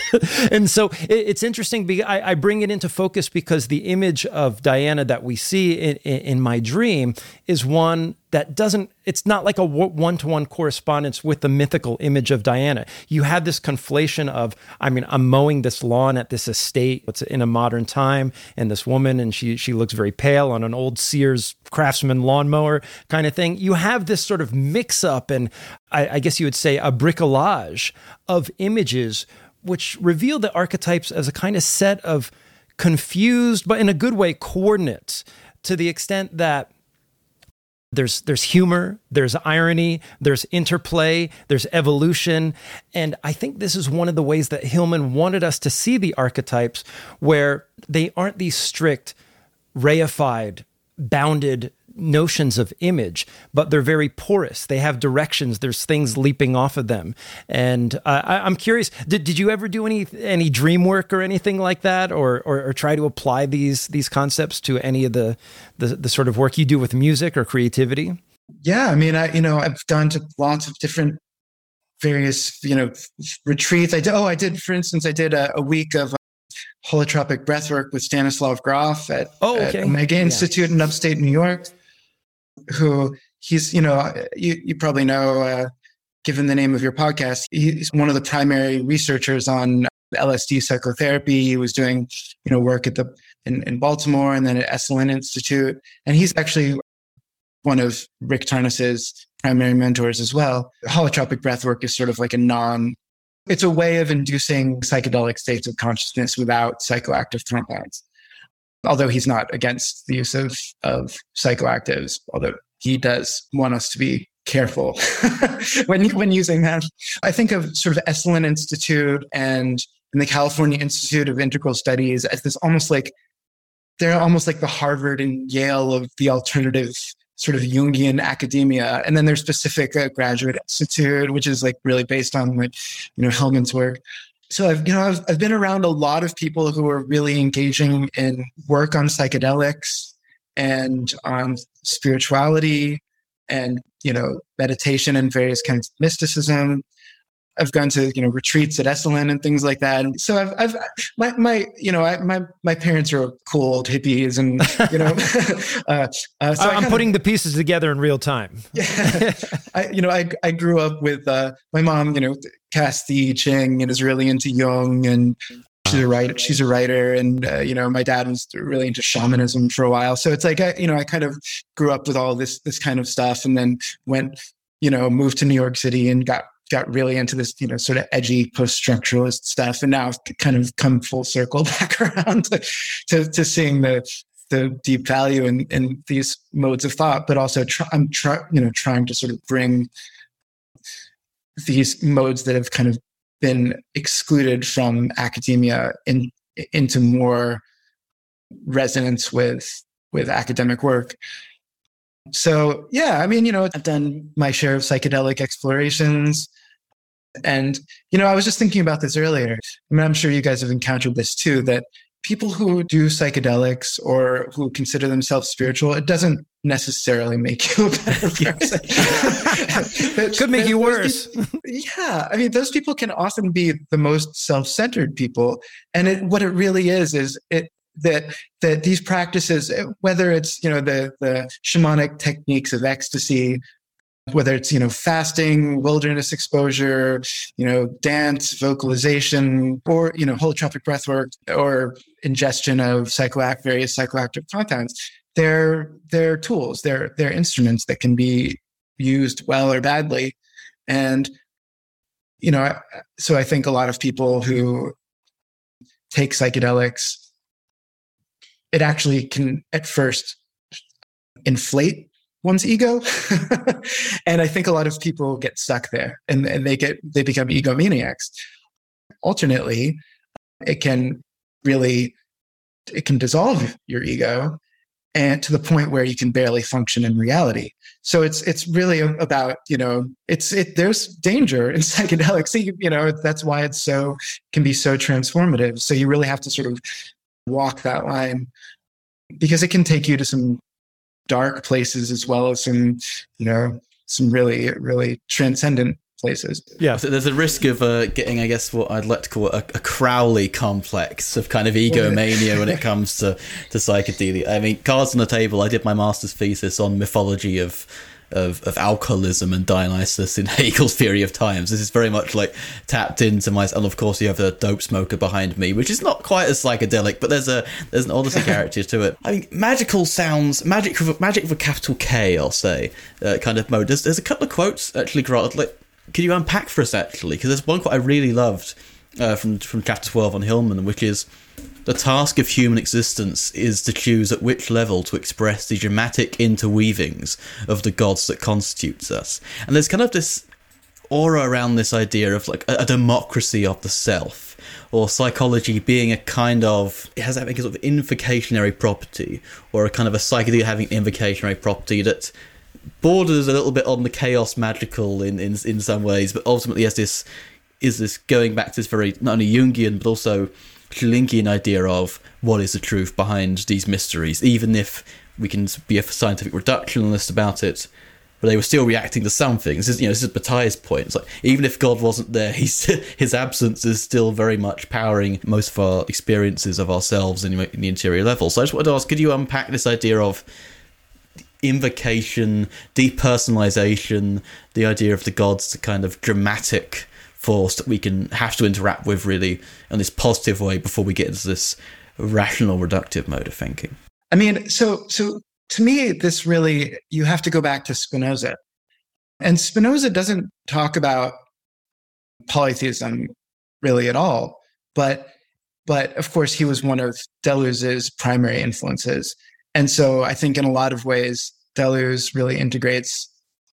And so it, it's interesting. Because I, I bring it into focus because the image of Diana that we see in, in, in my dream is one that doesn't, it's not like a one-to-one correspondence with the mythical image of Diana. You have this conflation of, I mean, I'm mowing this lawn at this estate. It's in a modern time, and this woman, and she she looks very pale on an old Sears Craftsman lawnmower kind of thing. You have this sort of mix-up, and I, I guess you would say a bricolage of images, which reveal the archetypes as a kind of set of confused, but in a good way, coordinates, to the extent that There's there's humor, there's irony, there's interplay, there's evolution. And I think this is one of the ways that Hillman wanted us to see the archetypes, where they aren't these strict, reified, bounded notions of image, but they're very porous. They have directions. There's things leaping off of them. And uh, I, I'm curious, did, did you ever do any any dream work or anything like that, or, or or try to apply these these concepts to any of the, the the sort of work you do with music or creativity? Yeah, I mean, I you know I've gone to lots of different various you know retreats. I did, oh, I did, for instance, I did a, a week of holotropic breathwork with Stanislav Grof at, oh, okay. at Omega yeah. Institute in upstate New York. Who he's, you know, you, you probably know, uh, given the name of your podcast, he's one of the primary researchers on L S D psychotherapy. He was doing, you know, work at the in, in Baltimore and then at Esalen Institute. And he's actually one of Rick Tarnas's primary mentors as well. Holotropic breathwork is sort of like a non, it's a way of inducing psychedelic states of consciousness without psychoactive compounds. Although he's not against the use of, of psychoactives, although he does want us to be careful when when using them. I think of sort of Esalen Institute and, and the California Institute of Integral Studies as this almost like, they're almost like the Harvard and Yale of the alternative sort of Jungian academia. And then there's Pacific uh, Graduate Institute, which is like really based on like, you know, Hillman's work. So I've, you know, I've, I've been around a lot of people who are really engaging in work on psychedelics and on spirituality and, you know, meditation and various kinds of mysticism. I've gone to, you know, retreats at Esalen and things like that. And so I've, I've, my, my, you know, I, my, my parents are cool old hippies and, you know, uh, uh, so I'm kinda, putting the pieces together in real time. Yeah. I, you know, I, I grew up with, uh, my mom, you know, casts the I Ching and is really into Jung, and she's a writer, she's a writer. And, uh, you know, my dad was really into shamanism for a while. So it's like, I, you know, I kind of grew up with all this, this kind of stuff, and then went, you know, moved to New York City and got, got really into this, you know, sort of edgy post-structuralist stuff. And now I've kind of come full circle back around to, to, to seeing the, the deep value in, in these modes of thought, but also try, I'm trying, you know, trying to sort of bring these modes that have kind of been excluded from academia in, into more resonance with, with academic work. So, yeah, I mean, you know, I've done my share of psychedelic explorations. And, you know, I was just thinking about this earlier. I mean, I'm sure you guys have encountered this too, that people who do psychedelics or who consider themselves spiritual, it doesn't necessarily make you a better person. Could make you worse. People, yeah. I mean, those people can often be the most self-centered people. And it, what it really is, is it, that that these practices, whether it's, you know, the the shamanic techniques of ecstasy, whether it's, you know, fasting, wilderness exposure, you know, dance, vocalization, or, you know, holotropic breathwork, or ingestion of psychoact various psychoactive compounds, they're they're tools, they're they're instruments that can be used well or badly. And, you know, so I think a lot of people who take psychedelics, it actually can at first inflate one's ego. And I think a lot of people get stuck there, and, and they get, they become egomaniacs. Alternately, it can really, it can dissolve your ego, and to the point where you can barely function in reality. So it's, it's really about, you know, it's, it, there's danger in psychedelics. So, you know, that's why it's so, can be so transformative. So you really have to sort of walk that line, because it can take you to some dark places as well as some, you know, some really, really transcendent places. Yeah. So there's a risk of uh, getting, I guess, what I'd like to call a, a Crowley complex of kind of egomania when it comes to, to psychedelia. I mean, cards on the table, I did my master's thesis on mythology of Of, of alcoholism and Dionysus in Hegel's Theory of Times. This is very much like tapped into my, and of course you have the dope smoker behind me, which is not quite as psychedelic, but there's a there's an Odyssey character to it. I mean, magical sounds, magic with magic with a capital K, I'll say, uh, kind of mode. There's, there's a couple of quotes actually, Gerard. Like, can you unpack for us actually? Because there's one quote I really loved uh, from from chapter twelve on Hillman, which is, "The task of human existence is to choose at which level to express the dramatic interweavings of the gods that constitutes us." And there's kind of this aura around this idea of like a, a democracy of the self, or psychology being a kind of, it has that sort of invocationary property, or a kind of a psychedelia having invocationary property that borders a little bit on the chaos magical in, in, in some ways, but ultimately has this, is this going back to this very, not only Jungian, but also Schillingian idea of what is the truth behind these mysteries, even if we can be a scientific reductionist about it, but they were still reacting to something. This is, you know, this is Bataille's point. It's like, even if God wasn't there, he's, his absence is still very much powering most of our experiences of ourselves in, in the interior level. So I just wanted to ask, could you unpack this idea of invocation, depersonalization, the idea of the gods, the kind of dramatic force that we can have to interact with really in this positive way before we get into this rational reductive mode of thinking? I mean, so so to me, this really, you have to go back to Spinoza. And Spinoza doesn't talk about polytheism really at all. But but of course, he was one of Deleuze's primary influences. And so I think in a lot of ways, Deleuze really integrates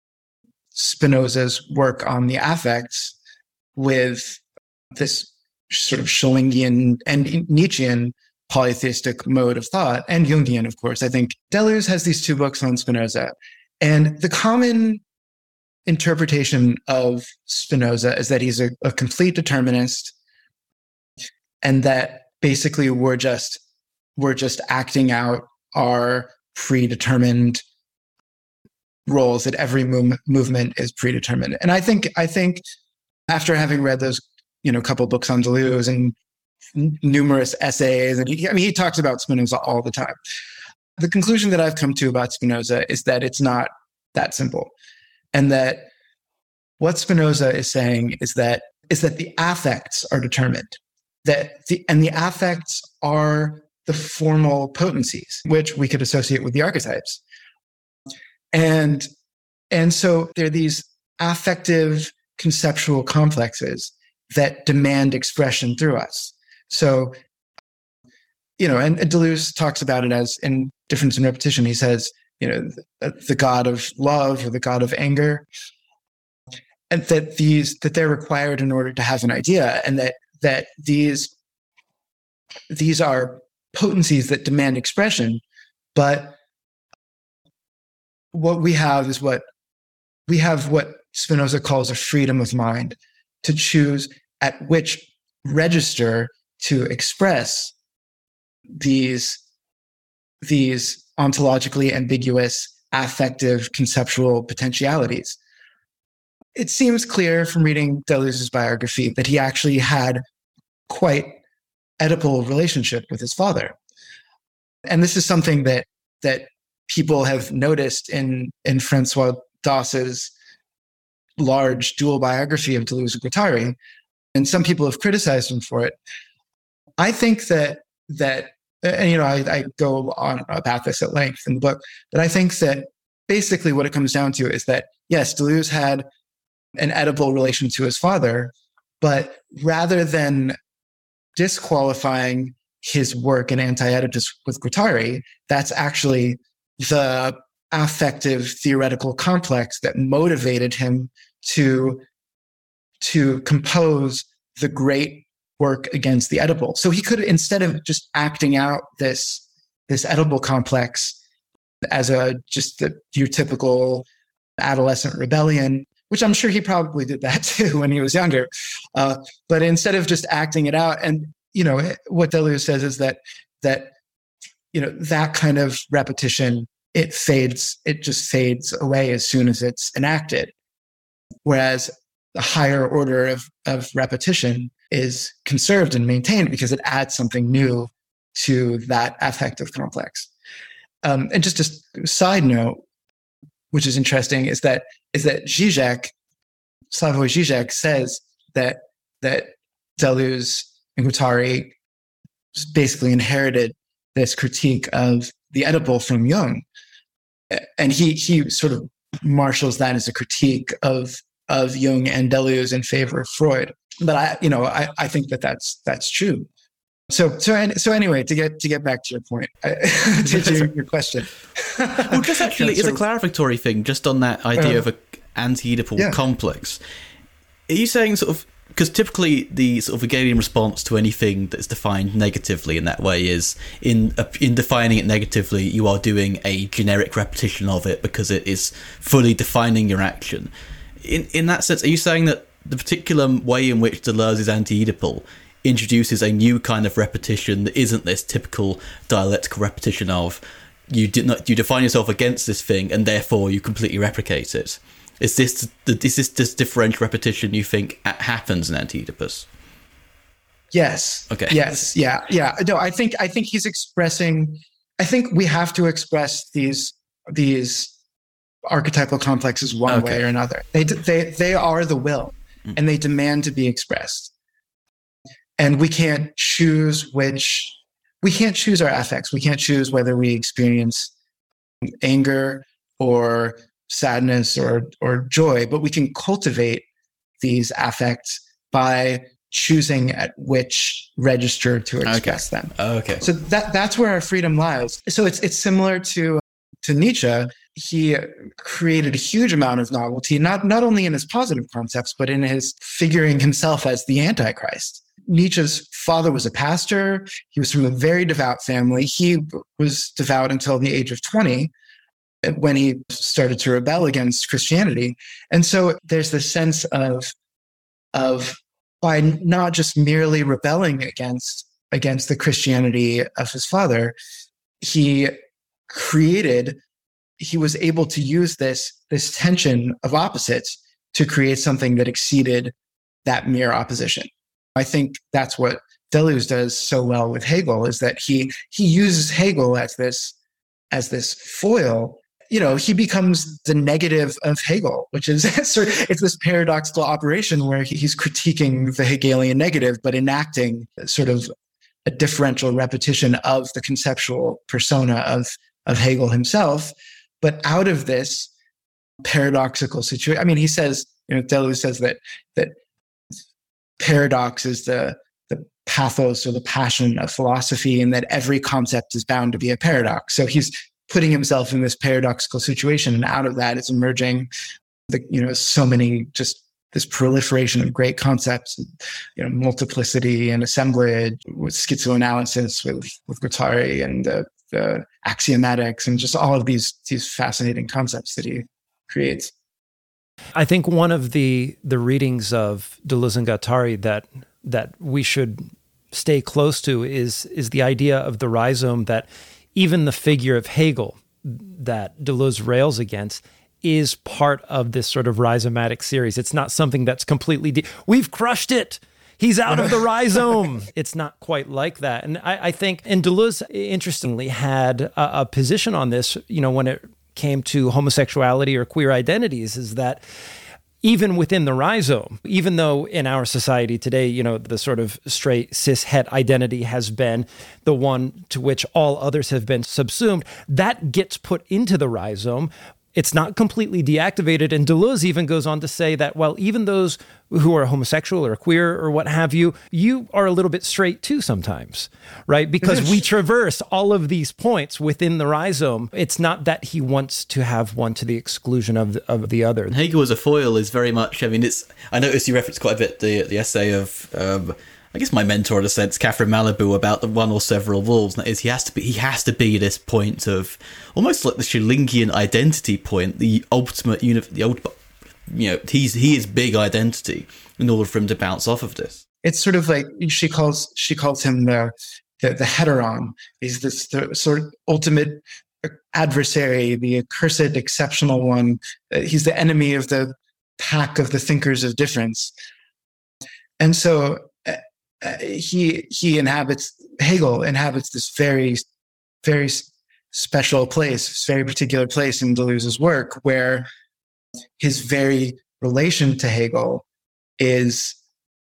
Spinoza's work on the affects with this sort of Schillingian and Nietzschean polytheistic mode of thought, and Jungian, of course. I think Deleuze has these two books on Spinoza. And the common interpretation of Spinoza is that he's a, a complete determinist, and that basically we're just we're just acting out our predetermined roles, that every move, movement is predetermined. And I think I think after having read those, you know, couple books on Deleuze and n- numerous essays, and he, I mean, he talks about Spinoza all the time. The conclusion that I've come to about Spinoza is that it's not that simple, and that what Spinoza is saying is that is that the affects are determined, that the and the affects are the formal potencies, which we could associate with the archetypes, and and so there are these affective conceptual complexes that demand expression through us. So, you know, and, and Deleuze talks about it as, in Difference and Repetition, he says, you know, the, the god of love or the god of anger, and that these, that they're required in order to have an idea, and that, that these, these are potencies that demand expression. But what we have is what we have what Spinoza calls a freedom of mind, to choose at which register to express these, these ontologically ambiguous, affective, conceptual potentialities. It seems clear from reading Deleuze's biography that he actually had quite Oedipal relationship with his father. And this is something that that people have noticed in, in Francois Daus's large dual biography of Deleuze and Guattari, and some people have criticized him for it. I think that, that and you know, I, I go on about this at length in the book, but I think that basically what it comes down to is that, yes, Deleuze had an Oedipal relation to his father, but rather than disqualifying his work in Anti-Oedipus with Guattari, that's actually the affective theoretical complex that motivated him to, to compose the great work against the Oedipal. So he could, instead of just acting out this, this Oedipal complex as a just the, your typical adolescent rebellion, which I'm sure he probably did that too when he was younger, uh, but instead of just acting it out, and you know what Deleuze says is that that you know that kind of repetition, it fades, it just fades away as soon as it's enacted. Whereas the higher order of, of repetition is conserved and maintained because it adds something new to that affective complex. Um, and just a side note, which is interesting, is that is that Zizek, Slavoj Zizek, says that that Deleuze and Guattari basically inherited this critique of the Oedipal from Jung, and he he sort of marshals that as a critique of of Jung and Deleuze in favor of Freud. But I, you know, I, I think that that's that's true. So so so anyway, to get to get back to your point, to, to your, your question. Well, just actually, it's a clarificatory thing, just on that idea uh, of an anti-Oedipal yeah. complex. Are you saying sort of, because typically the sort of Hegelian response to anything that's defined negatively in that way is in in defining it negatively, you are doing a generic repetition of it because it is fully defining your action. In in that sense, are you saying that the particular way in which Deleuze is anti-Oedipal introduces a new kind of repetition that isn't this typical dialectical repetition of you did not you define yourself against this thing and therefore you completely replicate it? Is this the is this this differential repetition you think happens in Anti-Oedipus? Yes. Okay. Yes. Yeah. Yeah. No, I think I think he's expressing. I think we have to express these these archetypal complexes one okay. way or another. They they they are the will, mm. and they demand to be expressed. And we can't choose which, we can't choose our affects. We can't choose whether we experience anger or sadness or, or joy, but we can cultivate these affects by choosing at which register to express okay. them. Okay. So that, that's where our freedom lies. So it's, it's similar to, to Nietzsche. He created a huge amount of novelty, not, not only in his positive concepts, but in his figuring himself as the Antichrist. Nietzsche's father was a pastor. He was from a very devout family. He was devout until the age of twenty when he started to rebel against Christianity. And so there's this sense of, of by not just merely rebelling against, against the Christianity of his father, he created, he was able to use this, this tension of opposites to create something that exceeded that mere opposition. I think that's what Deleuze does so well with Hegel, is that he he uses Hegel as this as this foil. You know, he becomes the negative of Hegel, which is it's this paradoxical operation where he's critiquing the Hegelian negative, but enacting sort of a differential repetition of the conceptual persona of of Hegel himself. But out of this paradoxical situation, I mean, he says, you know, Deleuze says that that. paradox is the the pathos or the passion of philosophy, and that every concept is bound to be a paradox. So he's putting himself in this paradoxical situation, and out of that is emerging the, you know, so many, just this proliferation of great concepts, you know, multiplicity and assemblage, with schizoanalysis, with with Guattari, and the, the axiomatics, and just all of these these fascinating concepts that he creates. I think one of the the readings of Deleuze and Guattari that that we should stay close to is is the idea of the rhizome, that even the figure of Hegel that Deleuze rails against is part of this sort of rhizomatic series. It's not something that's completely de- we've crushed it. He's out of the rhizome. It's not quite like that. And I, I think, and Deleuze, interestingly, had a, a position on this, you know, when it came to homosexuality or queer identities, is that even within the rhizome, even though in our society today, you know, the sort of straight cis het identity has been the one to which all others have been subsumed, that gets put into the rhizome. It's not completely deactivated. And Deleuze even goes on to say that, well, even those who are homosexual or queer or what have you, you are a little bit straight too sometimes, right? Because we traverse all of these points within the rhizome. It's not that he wants to have one to the exclusion of the, of the other. Hegel as a foil is very much, I mean, it's, I noticed you referenced quite a bit the, the essay of, um, I guess my mentor in a sense, Catherine Malibu, about the one or several wolves. And that is, he has to be, he has to be this point of almost like the Schellingian identity point, the ultimate, uni- the ultimate, you know, he's he is big identity in order for him to bounce off of this. It's sort of like she calls she calls him the the, the heteron. He's this the sort of ultimate adversary, the accursed exceptional one. He's the enemy of the pack of the thinkers of difference. And so uh, he he inhabits, Hegel inhabits this very, very special place, this very particular place in Deleuze's work, where his very relation to Hegel is,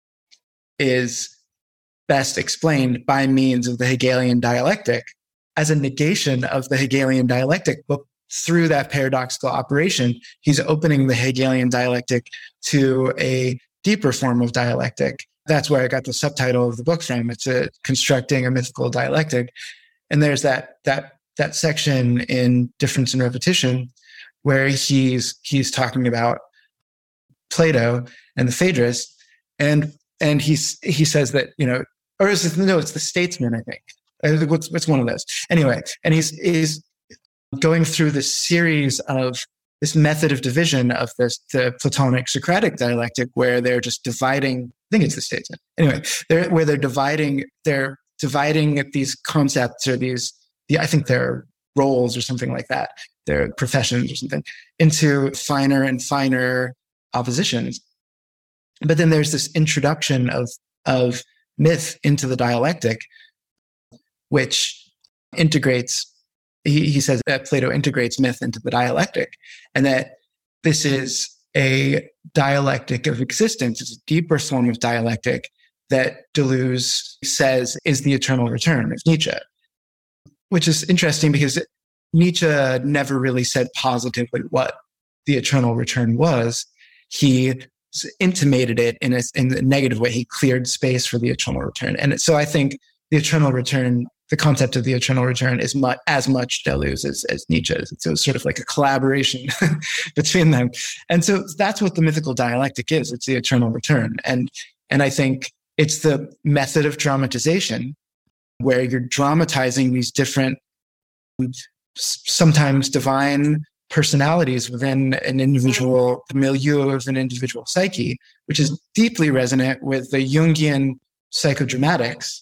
is best explained by means of the Hegelian dialectic as a negation of the Hegelian dialectic. But through that paradoxical operation, he's opening the Hegelian dialectic to a deeper form of dialectic. That's where I got the subtitle of the book from. It's a constructing a mythical dialectic. And there's that that that section in Difference and Repetition where he's he's talking about Plato and the Phaedrus, and and he's he says that, you know, or is it, no, it's the Statesman, I think. I think what's what's one of those. Anyway, and he's he's going through this series of this method of division of this the Platonic Socratic dialectic, where they're just dividing. I think it's the Statesman. Anyway, they're where they're dividing. They're dividing these concepts or these. I think they're roles or something like that. They're professions or something into finer and finer oppositions. But then there's this introduction of of myth into the dialectic, which integrates. He, he says that Plato integrates myth into the dialectic, and that this is a dialectic of existence. It's a deeper form of dialectic that Deleuze says is the eternal return of Nietzsche, which is interesting because Nietzsche never really said positively what the eternal return was. He intimated it in a, in a negative way. He cleared space for the eternal return. And so I think the eternal return, the concept of the eternal return is mu- as much Deleuze as, as Nietzsche's. So it's sort of like a collaboration between them. And so that's what the mythical dialectic is. It's the eternal return. And, and I think it's the method of dramatization where you're dramatizing these different, sometimes divine personalities within an individual, the milieu of an individual psyche, which is deeply resonant with the Jungian psychodramatics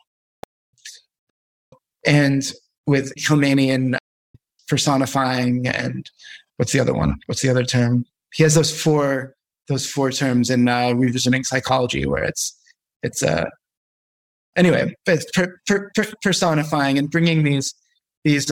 and with Hillmanian personifying, and what's the other one? What's the other term? He has those four those four terms in uh, revisiting psychology, where it's it's uh anyway, it's per, per, per personifying and bringing these these.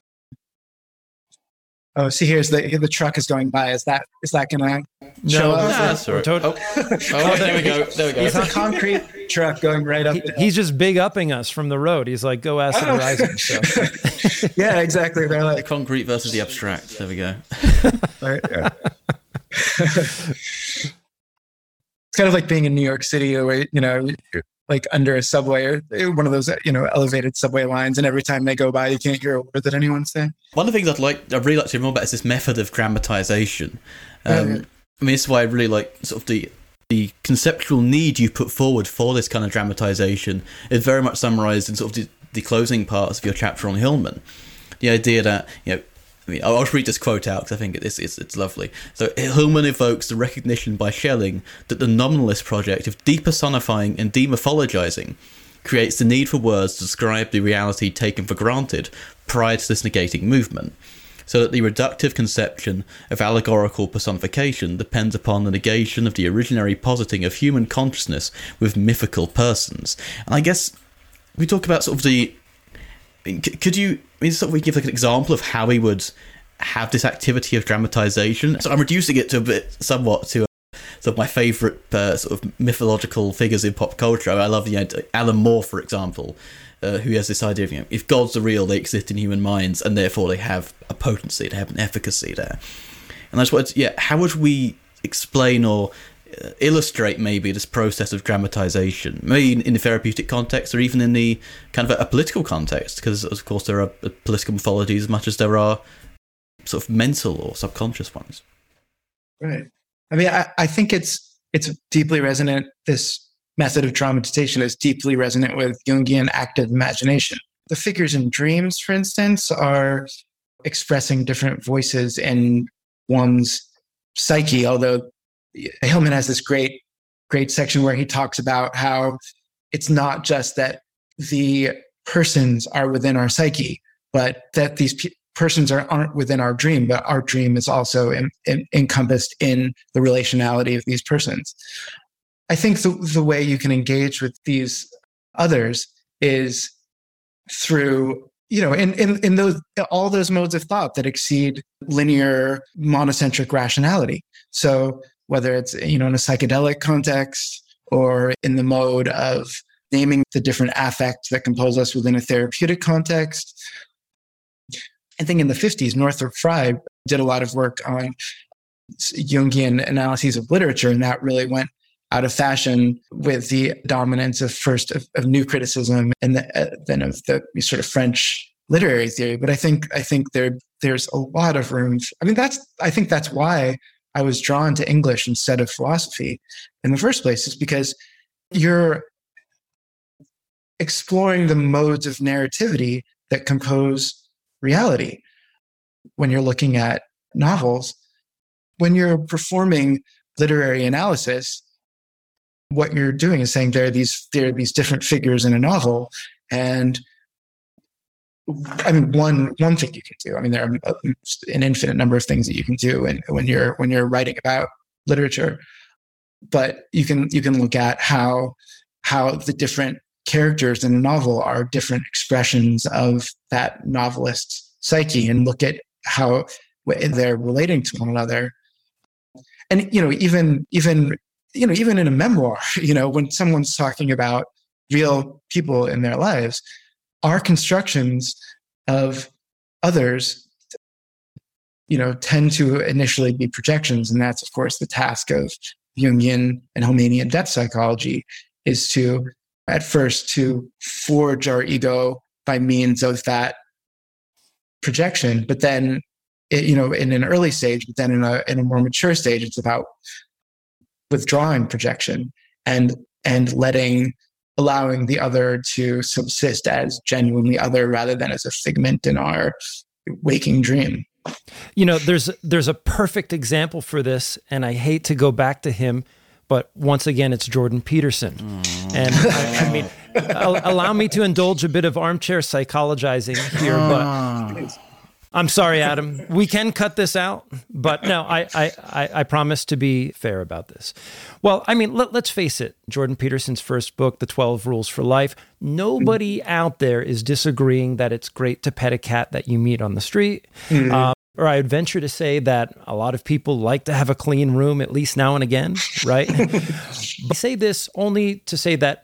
Oh, see, here's the the truck is going by. Is that is that gonna No, show up? no, that's all right. tot- Oh, oh, there we go. There we go. It's a concrete truck going right up. He- the hill. he's just big upping us from the road. He's like, go ask Oh. Horizon. So. Yeah, exactly. They're The like, concrete versus the abstract. There we go. right, yeah. It's kind of like being in New York City, where, you know, you're like under a subway or one of those, you know, elevated subway lines, and every time they go by, you can't hear a word that anyone's saying. One of the things I'd like, I'd really like to hear more about is this method of dramatization. Um, Right. I mean, this is why I really like sort of the the conceptual need you put forward for this kind of dramatization is very much summarized in sort of the, the closing parts of your chapter on Hillman. The idea that, you know, I mean, I'll read this quote out because I think it's, it's, it's lovely. So, Hillman evokes the recognition by Schelling that the nominalist project of depersonifying and demythologizing creates the need for words to describe the reality taken for granted prior to this negating movement, so that the reductive conception of allegorical personification depends upon the negation of the originary positing of human consciousness with mythical persons. And I guess we talk about sort of the... Could you... I mean, sort of we give like an example of how we would have this activity of dramatization. So I'm reducing it to a bit, somewhat to uh, sort of my favourite uh, sort of mythological figures in pop culture. I love, you know, Alan Moore, for example, uh, who has this idea of, you know, if gods are real, they exist in human minds, and therefore they have a potency, they have an efficacy there. And that's what, yeah, how would we explain or uh, illustrate maybe this process of dramatization, maybe in, in the therapeutic context or even in the kind of a, a political context, because of course there are political mythologies as much as there are sort of mental or subconscious ones. Right. I mean, I, I think it's it's deeply resonant. This method of dramatization is deeply resonant with Jungian active imagination. The figures in dreams, for instance, are expressing different voices in one's psyche, although Hillman has this great, great section where he talks about how it's not just that the persons are within our psyche, but that these pe- persons are, aren't within our dream, but our dream is also in, in, encompassed in the relationality of these persons. I think the, the way you can engage with these others is through, you know, in, in, in those, all those modes of thought that exceed linear monocentric rationality. So whether it's, you know, in a psychedelic context or in the mode of naming the different affects that compose us within a therapeutic context. I think in the fifties, Northrop Frye did a lot of work on Jungian analyses of literature, and that really went out of fashion with the dominance of first of, of new criticism and the, uh, then of the sort of French literary theory. But I think I think there there's a lot of room. I mean, that's I think that's why I was drawn to English instead of philosophy in the first place, is because you're exploring the modes of narrativity that compose reality. When you're looking at novels, when you're performing literary analysis, what you're doing is saying there are these there are these different figures in a novel, and I mean one one thing you can do. I mean there are an infinite number of things that you can do, and when you're when you're writing about literature, but you can you can look at how how the different characters in a novel are different expressions of that novelist's psyche, and look at how they're relating to one another. And you know, even even you know, even in a memoir, you know, when someone's talking about real people in their lives, our constructions of others, you know, tend to initially be projections, and that's of course the task of Jungian and Hälmanian depth psychology, is to at first to forge our ego by means of that projection, but then, it, you know, in an early stage, but then in a in a more mature stage, it's about withdrawing projection and and letting, allowing the other to subsist as genuinely other rather than as a figment in our waking dream. You know, there's there's a perfect example for this, and I hate to go back to him, but once again, it's Jordan Peterson. Mm. And I, I mean, allow me to indulge a bit of armchair psychologizing here, but I'm sorry, Adam. We can cut this out, but no, I, I, I, I promise to be fair about this. Well, I mean, let, let's face it. Jordan Peterson's first book, The twelve Rules for Life, nobody out there is disagreeing that it's great to pet a cat that you meet on the street. Mm-hmm. Um, or I would venture to say that a lot of people like to have a clean room, at least now and again, right? But I say this only to say that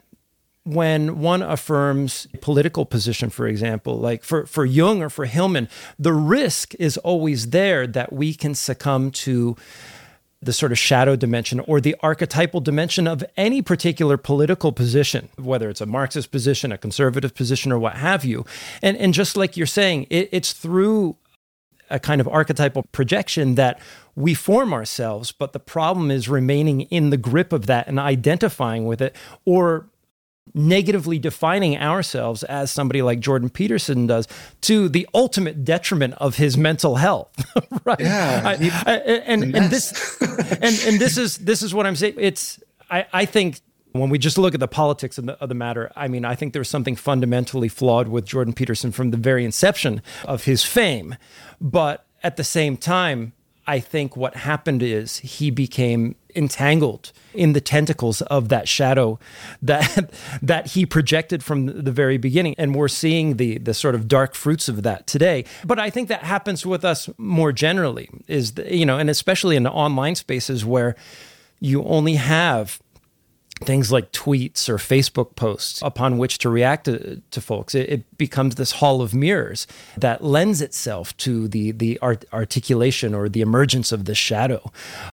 when one affirms political position, for example, like for, for Jung or for Hillman, the risk is always there that we can succumb to the sort of shadow dimension or the archetypal dimension of any particular political position, whether it's a Marxist position, a conservative position, or what have you. And, and just like you're saying, it, it's through a kind of archetypal projection that we form ourselves, but the problem is remaining in the grip of that and identifying with it, or negatively defining ourselves as somebody like Jordan Peterson does, to the ultimate detriment of his mental health. Right? Yeah, I, I, and and this and and this is this is what I'm saying. It's I, I think when we just look at the politics of the, of the matter, I mean, I think there's something fundamentally flawed with Jordan Peterson from the very inception of his fame. But at the same time, I think what happened is he became entangled in the tentacles of that shadow that that he projected from the very beginning. And we're seeing the the sort of dark fruits of that today. But I think that happens with us more generally, is, the, you know, and especially in the online spaces where you only have things like tweets or Facebook posts upon which to react to, to folks. It, it becomes this hall of mirrors that lends itself to the the art, articulation or the emergence of the shadow.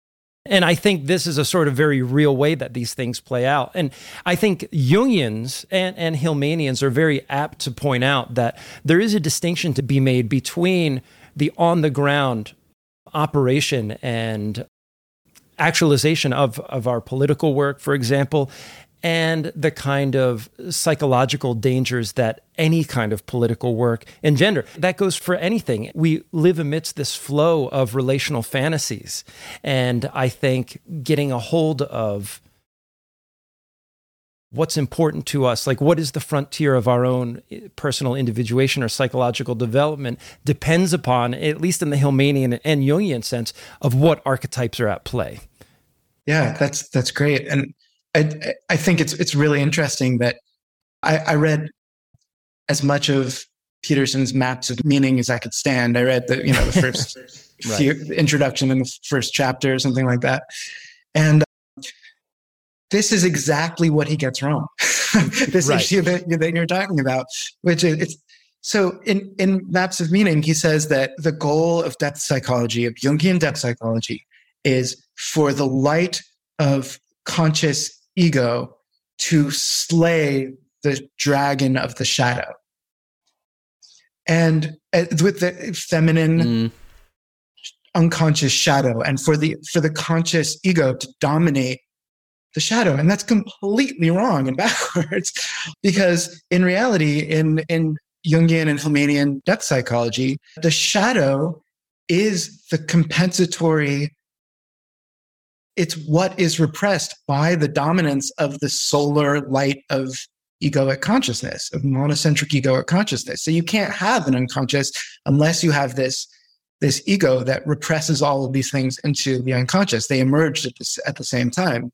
And I think this is a sort of very real way that these things play out. And I think Jungians and, and Hillmanians are very apt to point out that there is a distinction to be made between the on-the-ground operation and actualization of, of our political work, for example, and the kind of psychological dangers that any kind of political work engender. That goes for anything. We live amidst this flow of relational fantasies. And I think getting a hold of what's important to us, like what is the frontier of our own personal individuation or psychological development, depends upon, at least in the Hillmanian and Jungian sense, of what archetypes are at play. Yeah, that's that's great. And I I think it's it's really interesting that I, I read as much of Peterson's Maps of Meaning as I could stand. I read the, you know, the first right. few, the introduction in the first chapter or something like that. And this is exactly what he gets wrong. This right. issue that, that you're talking about, which is, it's, so in, in Maps of Meaning, he says that the goal of depth psychology, of Jungian depth psychology, is for the light of conscious ego to slay the dragon of the shadow. And uh, with the feminine mm. unconscious shadow, and for the for the conscious ego to dominate the shadow. And that's completely wrong and backwards, because in reality, in, in Jungian and Hillmanian depth psychology, the shadow is the compensatory, it's what is repressed by the dominance of the solar light of egoic consciousness, of monocentric egoic consciousness. So you can't have an unconscious unless you have this, this ego that represses all of these things into the unconscious. They emerge at the, at the same time.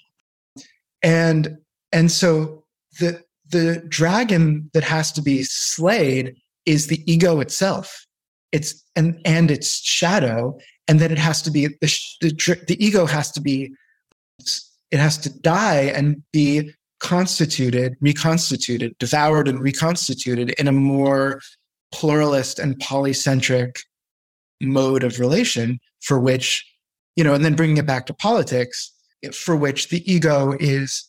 And and so the the dragon that has to be slayed is the ego itself. It's and and its shadow, and then it has to be the the, the ego has to be it has to die and be constituted, reconstituted, devoured and reconstituted in a more pluralist and polycentric mode of relation, for which, you know, and then bringing it back to politics, for which the ego is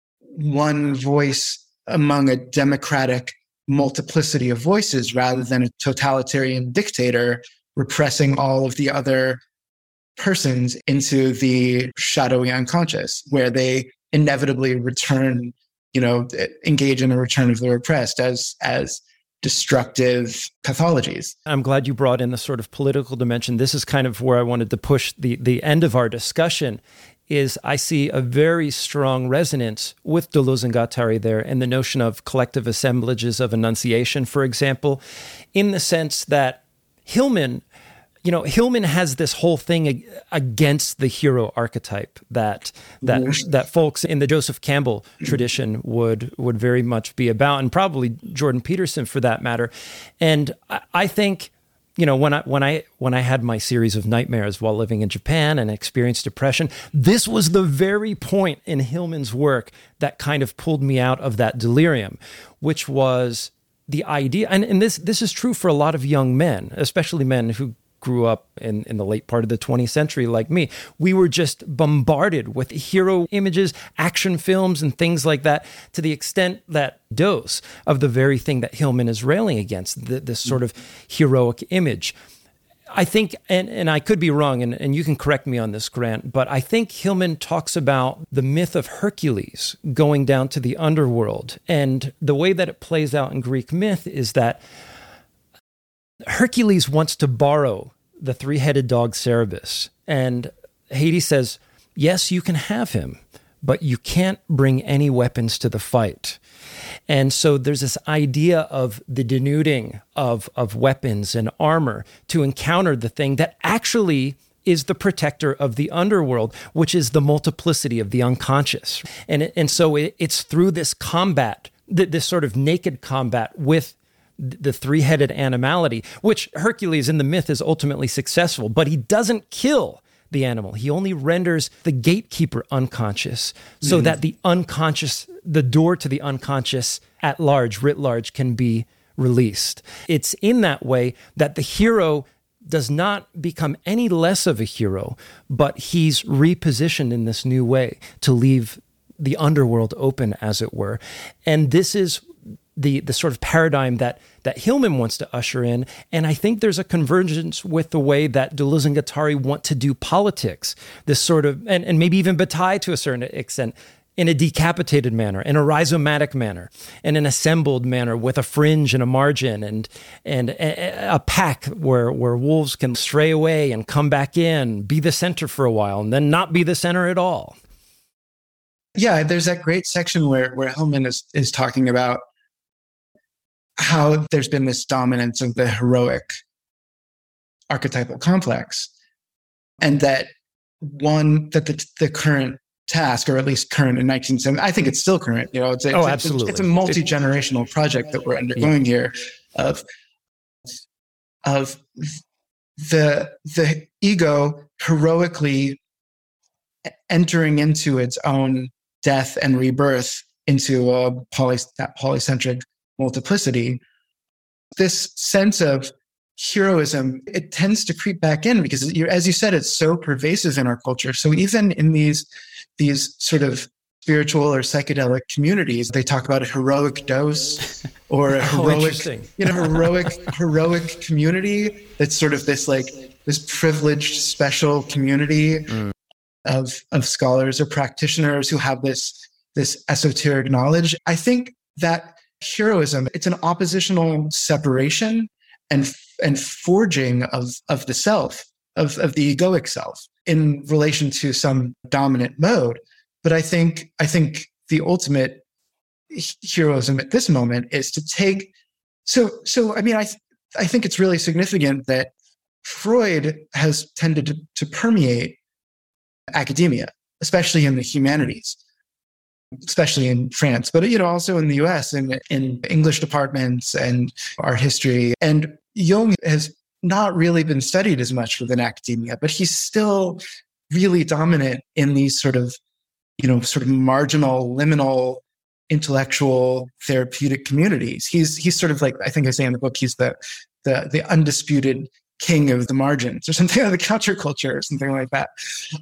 one voice among a democratic multiplicity of voices, rather than a totalitarian dictator repressing all of the other persons into the shadowy unconscious, where they inevitably return, you know, engage in a return of the repressed as as destructive pathologies. I'm glad you brought in the sort of political dimension. This is kind of where I wanted to push the the end of our discussion. Is I see a very strong resonance with Deleuze and Guattari there, and the notion of collective assemblages of enunciation, for example, in the sense that Hillman, you know, Hillman has this whole thing against the hero archetype that that mm-hmm. that folks in the Joseph Campbell tradition would would very much be about, and probably Jordan Peterson for that matter. And I, I think, you know, when I when I when I had my series of nightmares while living in Japan and experienced depression, this was the very point in Hillman's work that kind of pulled me out of that delirium, which was the idea, and, and this this is true for a lot of young men, especially men who grew up in, in the late part of the twentieth century like me. We were just bombarded with hero images, action films, and things like that, to the extent that dose of the very thing that Hillman is railing against, the, this sort of heroic image. I think, and, and I could be wrong, and, and you can correct me on this, Grant, but I think Hillman talks about the myth of Hercules going down to the underworld. And the way that it plays out in Greek myth is that Hercules wants to borrow the three-headed dog Cerberus, and Hades says, yes, you can have him, but you can't bring any weapons to the fight. And so there's this idea of the denuding of, of weapons and armor to encounter the thing that actually is the protector of the underworld, which is the multiplicity of the unconscious. And, it, and so it, it's through this combat, this sort of naked combat with the three-headed animality, which Hercules in the myth is ultimately successful, but he doesn't kill the animal. He only renders the gatekeeper unconscious, so mm-hmm. that the unconscious, the door to the unconscious at large, writ large, can be released. It's in that way that the hero does not become any less of a hero, but he's repositioned in this new way to leave the underworld open, as it were. And this is the the sort of paradigm that that Hillman wants to usher in. And I think there's a convergence with the way that Deleuze and Guattari want to do politics, this sort of, and, and maybe even Bataille to a certain extent, in a decapitated manner, in a rhizomatic manner, in an assembled manner with a fringe and a margin, and and a, a pack where, where wolves can stray away and come back in, be the center for a while, and then not be the center at all. Yeah, there's that great section where, where Hillman is, is talking about how there's been this dominance of the heroic archetypal complex, and that one, that the, the current task, or at least current in nineteen seventy, I think it's still current, you know, it's, a, oh, it's, absolutely. It's, it's a multi-generational project that we're undergoing yeah. here of, of the, the ego heroically entering into its own death and rebirth into a poly, that polycentric multiplicity. This sense of heroism, it tends to creep back in because, you, as you said, it's so pervasive in our culture. So even in these, these sort of spiritual or psychedelic communities, they talk about a heroic dose or a heroic, oh, you know, heroic, heroic community. That's sort of this like this privileged, special community mm. of of scholars or practitioners who have this this esoteric knowledge. I think that heroism, it's an oppositional separation and and forging of of the self, of of the egoic self in relation to some dominant mode. But I think I think the ultimate heroism at this moment is to take. So so I mean I I think it's really significant that Freud has tended to, to permeate academia, especially in the humanities, especially in France, but you know also in the U S and in English departments and art history. And Jung has not really been studied as much within academia, but he's still really dominant in these sort of, you know, sort of marginal, liminal, intellectual, therapeutic communities. He's he's sort of like, I think I say in the book, he's the the the undisputed king of the margins, or something like the counterculture, or something like that.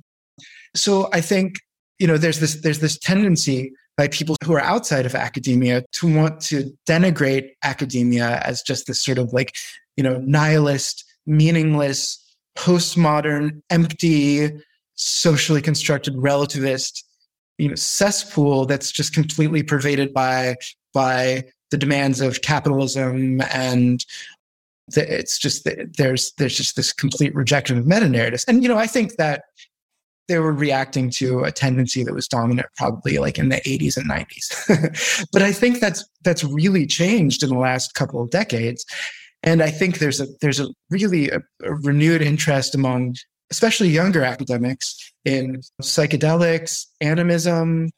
So I think, you know, there's this there's this tendency by people who are outside of academia to want to denigrate academia as just this sort of like, you know, nihilist, meaningless, postmodern, empty, socially constructed relativist, you know, cesspool that's just completely pervaded by by the demands of capitalism, and the, it's just there's there's just this complete rejection of meta narratives. And you know, I think that they were reacting to a tendency that was dominant probably like in the eighties and nineties. But I think that's that's really changed in the last couple of decades. And I think there's a there's a really a, a renewed interest among especially younger academics in psychedelics, animism,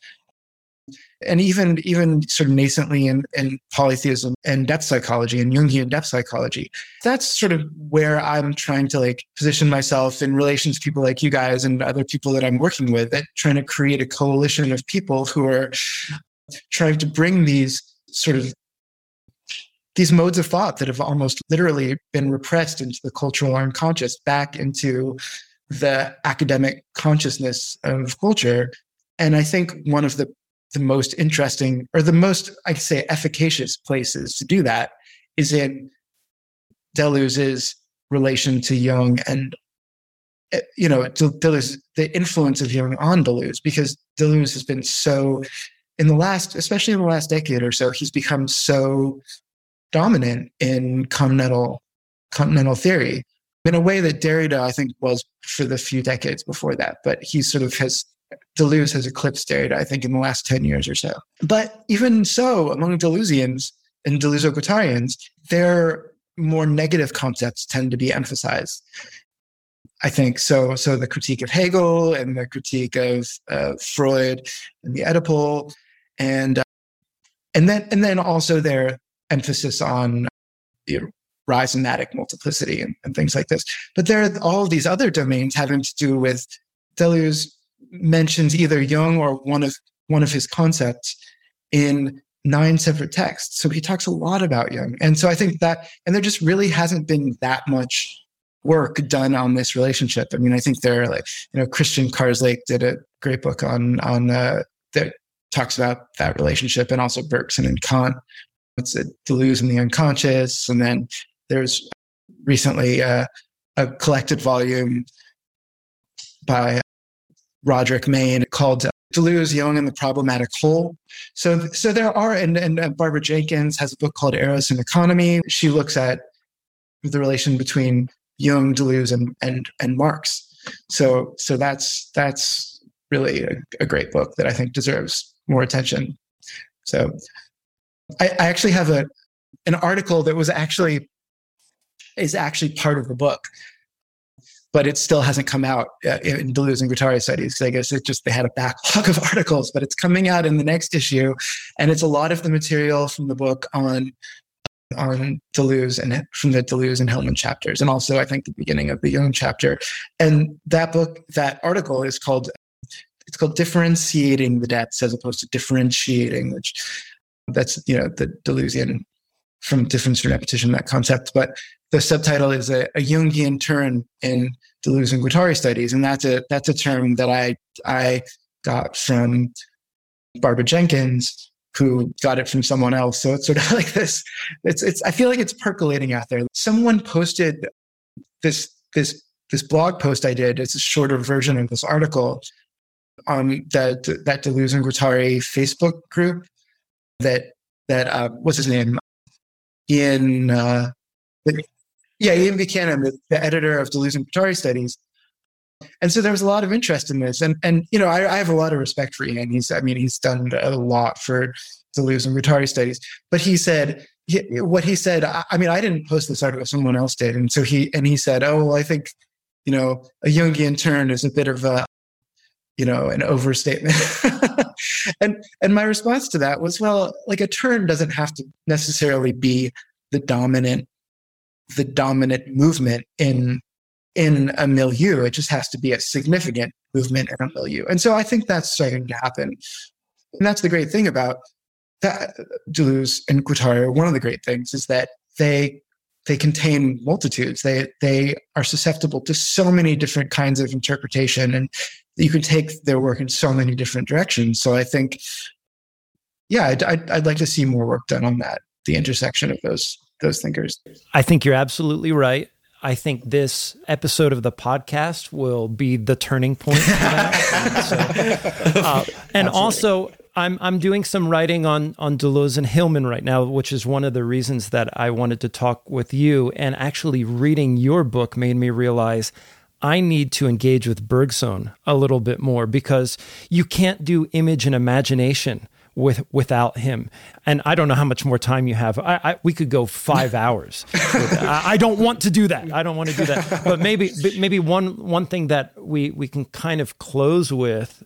and even even sort of nascently in, in polytheism and depth psychology and Jungian depth psychology. That's sort of where I'm trying to like position myself in relation to people like you guys and other people that I'm working with, that trying to create a coalition of people who are trying to bring these sort of these modes of thought that have almost literally been repressed into the cultural unconscious back into the academic consciousness of culture. And I think one of the the most interesting, or the most, I'd say, efficacious places to do that is in Deleuze's relation to Jung and, you know, Deleuze, the influence of Jung on Deleuze, because Deleuze has been so, in the last, especially in the last decade or so, he's become so dominant in continental, continental theory in a way that Derrida, I think, was for the few decades before that. But he sort of has, Deleuze has eclipsed Derrida, I think, in the last ten years or so. But even so, among Deleuzians and Deleuze-Guattarians, their more negative concepts tend to be emphasized. I think so. So the critique of Hegel and the critique of uh, Freud and the Oedipal, and uh, and then and then also their emphasis on you know, rhizomatic multiplicity and, and things like this. But there are all these other domains having to do with Deleuze mentions either Jung or one of one of his concepts in nine separate texts. So he talks a lot about Jung. And so I think that, and there just really hasn't been that much work done on this relationship. I mean, I think there are like, you know, Christian Karslake did a great book on, on uh, that talks about that relationship, and also Bergson and Kant. It's a Deleuze and the unconscious. And then there's recently uh, a collected volume by Roderick Mayne called Deleuze, Jung, and the Problematic Whole. So, so there are, and, and Barbara Jenkins has a book called Eros and Economy. She looks at the relation between Jung, Deleuze, and and and Marx. So, so that's that's really a, a great book that I think deserves more attention. So I, I actually have a an article that was actually is actually part of the book, but it still hasn't come out uh, in Deleuze and Guattari studies. So I guess it's just they had a backlog of articles, but it's coming out in the next issue, and it's a lot of the material from the book on on Deleuze and from the Deleuze and Hillman chapters, and also I think the beginning of the Jung chapter. And that book, that article is called it's called Differentiating the Debts as opposed to Differentiating, which that's you know the Deleuzian from difference and repetition, that concept. But the subtitle is a, a Jungian turn in Deleuze and Guattari studies, and that's a that's a term that I I got from Barbara Jenkins, who got it from someone else. So it's sort of like this. It's it's. I feel like it's percolating out there. Someone posted this this this blog post I did. It's a shorter version of this article on that that Deleuze and Guattari Facebook group. That that uh, what's his name? Ian. Uh, yeah, Ian Buchanan, the, the editor of Deleuze and Guattari studies. And so there was a lot of interest in this. And, and you know, I, I have a lot of respect for Ian. He's, I mean, he's done a lot for Deleuze and Guattari studies. But he said, he, what he said, I, I mean, I didn't post this article, someone else did. And so he, and he said, oh, well, I think, you know, a Jungian turn is a bit of a, you know, an overstatement. and, and my response to that was, well, like a turn doesn't have to necessarily be the dominant, the dominant movement in in a milieu. It just has to be a significant movement in a milieu. And so I think that's starting to happen. And that's the great thing about that, Deleuze and Guattari. One of the great things is that they they contain multitudes. They they are susceptible to so many different kinds of interpretation, and you can take their work in so many different directions. So I think, yeah, I'd, I'd, I'd like to see more work done on that, the intersection of those those thinkers. I think you're absolutely right. I think this episode of the podcast will be the turning point for that. so, uh, and also, I'm I'm doing some writing on on Deleuze and Hillman right now, which is one of the reasons that I wanted to talk with you. And actually, reading your book made me realize I need to engage with Bergson a little bit more, because you can't do image and imagination with without him. And I don't know how much more time you have. I, I we could go five hours. I, I don't want to do that. I don't want to do that. But maybe maybe one one thing that we we can kind of close with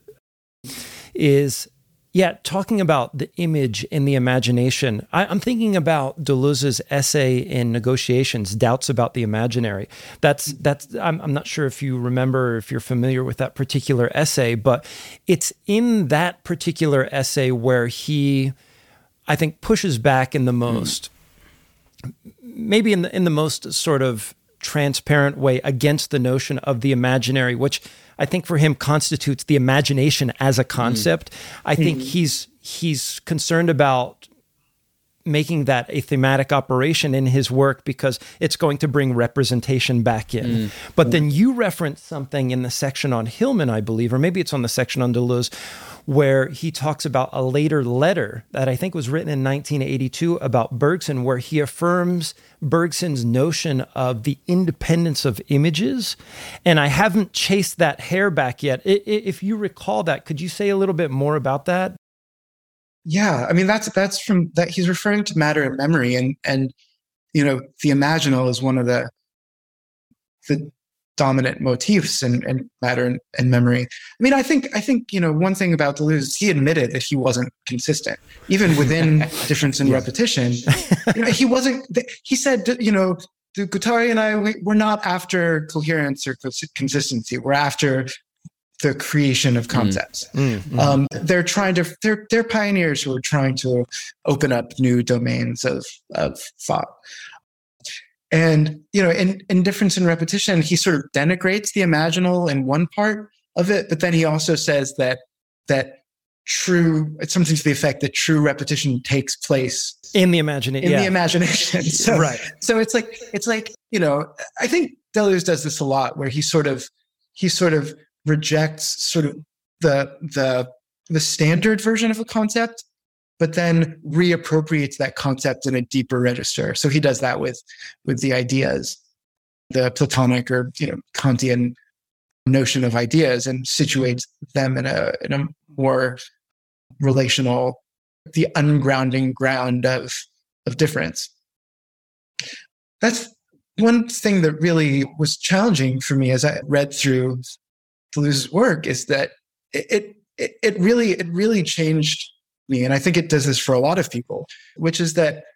is, yeah, talking about the image in the imagination. I, I'm thinking about Deleuze's essay in Negotiations, Doubts About the Imaginary. That's that's. I'm, I'm not sure if you remember, if you're familiar with that particular essay, but it's in that particular essay where he, I think, pushes back in the most, mm. maybe in the in the most sort of transparent way against the notion of the imaginary, which I think for him constitutes the imagination as a concept. Mm. I think mm. he's he's concerned about making that a thematic operation in his work because it's going to bring representation back in. Mm. But then you reference something in the section on Hillman, I believe, or maybe it's on the section on Deleuze, where he talks about a later letter that I think was written in nineteen eighty-two about Bergson, where he affirms Bergson's notion of the independence of images. And I haven't chased that hair back yet. If you recall that, could you say a little bit more about that? Yeah, I mean, that's that's from that he's referring to matter and memory, and and you know, the imaginal is one of the the dominant motifs in, in matter and, and memory. I mean, I think I think you know, one thing about Deleuze is he admitted that he wasn't consistent, even within difference and repetition. You know, he wasn't. He said, you know, Guattari and I, we, we're not after coherence or consistency. We're after the creation of concepts. Mm, mm, um, they're trying to. They're they're pioneers who are trying to open up new domains of of thought. And, you know, in, in difference and repetition, he sort of denigrates the imaginal in one part of it, but then he also says that that true, it's something to the effect that true repetition takes place in the imagination. In yeah. the imagination. So, right. So it's like it's like, you know, I think Deleuze does this a lot, where he sort of he sort of rejects sort of the the the standard version of a concept, but then reappropriates that concept in a deeper register. So he does that with, with the ideas, the Platonic or, you know, Kantian notion of ideas and situates them in a in a more relational, the ungrounding ground of of difference. That's one thing that really was challenging for me as I read through Deleuze's work, is that it it it really it really changed me, and I think it does this for a lot of people, which is that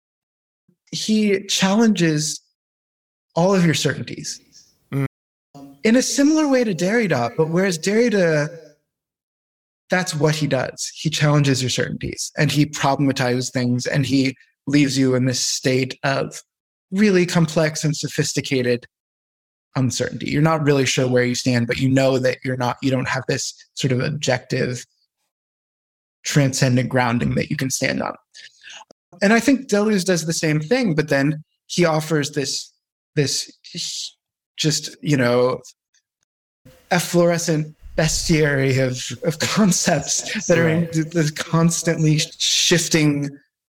he challenges all of your certainties mm. in a similar way to Derrida, but whereas Derrida, that's what he does. He challenges your certainties and he problematizes things and he leaves you in this state of really complex and sophisticated uncertainty. You're not really sure where you stand, but you know that you're not, you don't have this sort of objective, transcendent grounding that you can stand on. And I think Deleuze does the same thing, but then he offers this, this just, you know, efflorescent bestiary of, of concepts that are in the constantly shifting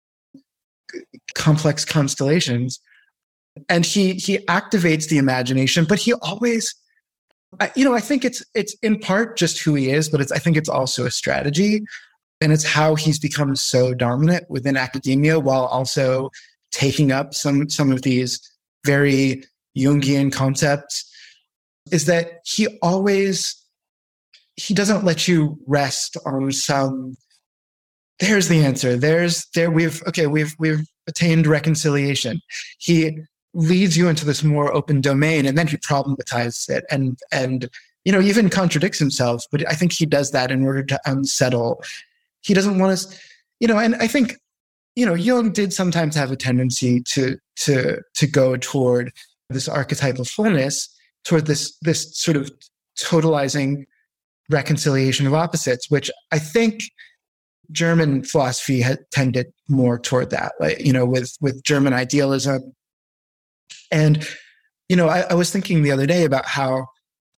complex constellations. And he he activates the imagination, but he always, you know, I think it's it's in part just who he is, but it's I think it's also a strategy. And it's how he's become so dominant within academia while also taking up some some of these very Jungian concepts, is that he always, he doesn't let you rest on some, there's the answer. There's there we've okay, we've we've attained reconciliation. He leads you into this more open domain and then he problematizes it and and you know, even contradicts himself, but I think he does that in order to unsettle. He doesn't want us, you know, and I think, you know, Jung did sometimes have a tendency to to to go toward this archetypal fullness, toward this this sort of totalizing reconciliation of opposites, which I think German philosophy had tended more toward that, like, you know, with with German idealism. And, you know, I, I was thinking the other day about how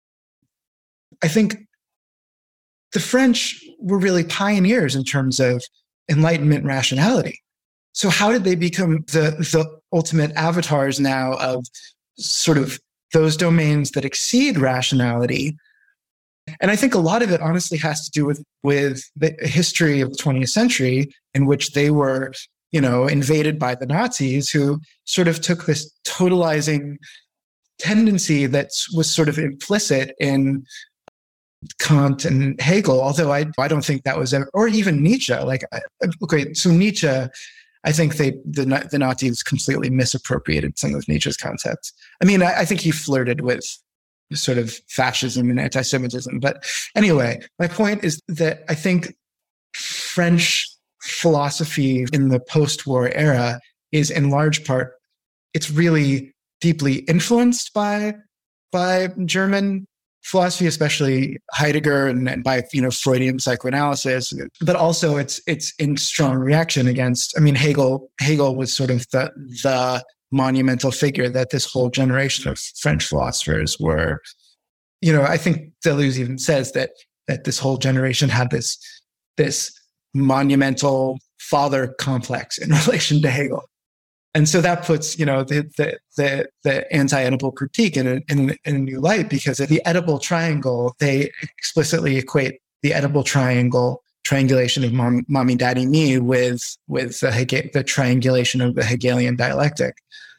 I think the French were really pioneers in terms of Enlightenment rationality. So how did they become the, the ultimate avatars now of sort of those domains that exceed rationality? And I think a lot of it honestly has to do with, with the history of the twentieth century, in which they were, you know, invaded by the Nazis, who sort of took this totalizing tendency that was sort of implicit in Kant and Hegel, although I I don't think that was ever, or even Nietzsche. Like, okay, so Nietzsche, I think they the the Nazis completely misappropriated some of Nietzsche's concepts. I mean, I, I think he flirted with sort of fascism and anti-Semitism. But anyway, my point is that I think French philosophy in the post-war era is in large part, it's really deeply influenced by by German philosophy, especially Heidegger, and, and by, you know, Freudian psychoanalysis, but also it's it's in strong reaction against, I mean, Hegel Hegel was sort of the the monumental figure that this whole generation of French philosophers were, you know, I think Deleuze even says that that this whole generation had this this monumental father complex in relation to Hegel. And so that puts, you know, the the the, the anti-Oedipal critique in a, in, in a new light, because of the Oedipal triangle, they explicitly equate the Oedipal triangle, triangulation of mom, mommy, daddy, me, with with the, Hege- the triangulation of the Hegelian dialectic.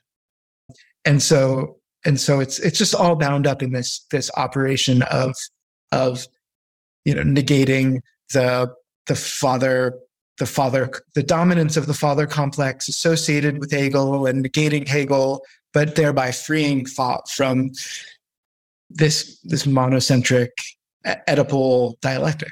And so and so it's it's just all bound up in this this operation of of you know negating the the father. the father, the dominance of the father complex associated with Hegel, and negating Hegel, but thereby freeing thought from this, this monocentric Oedipal dialectic.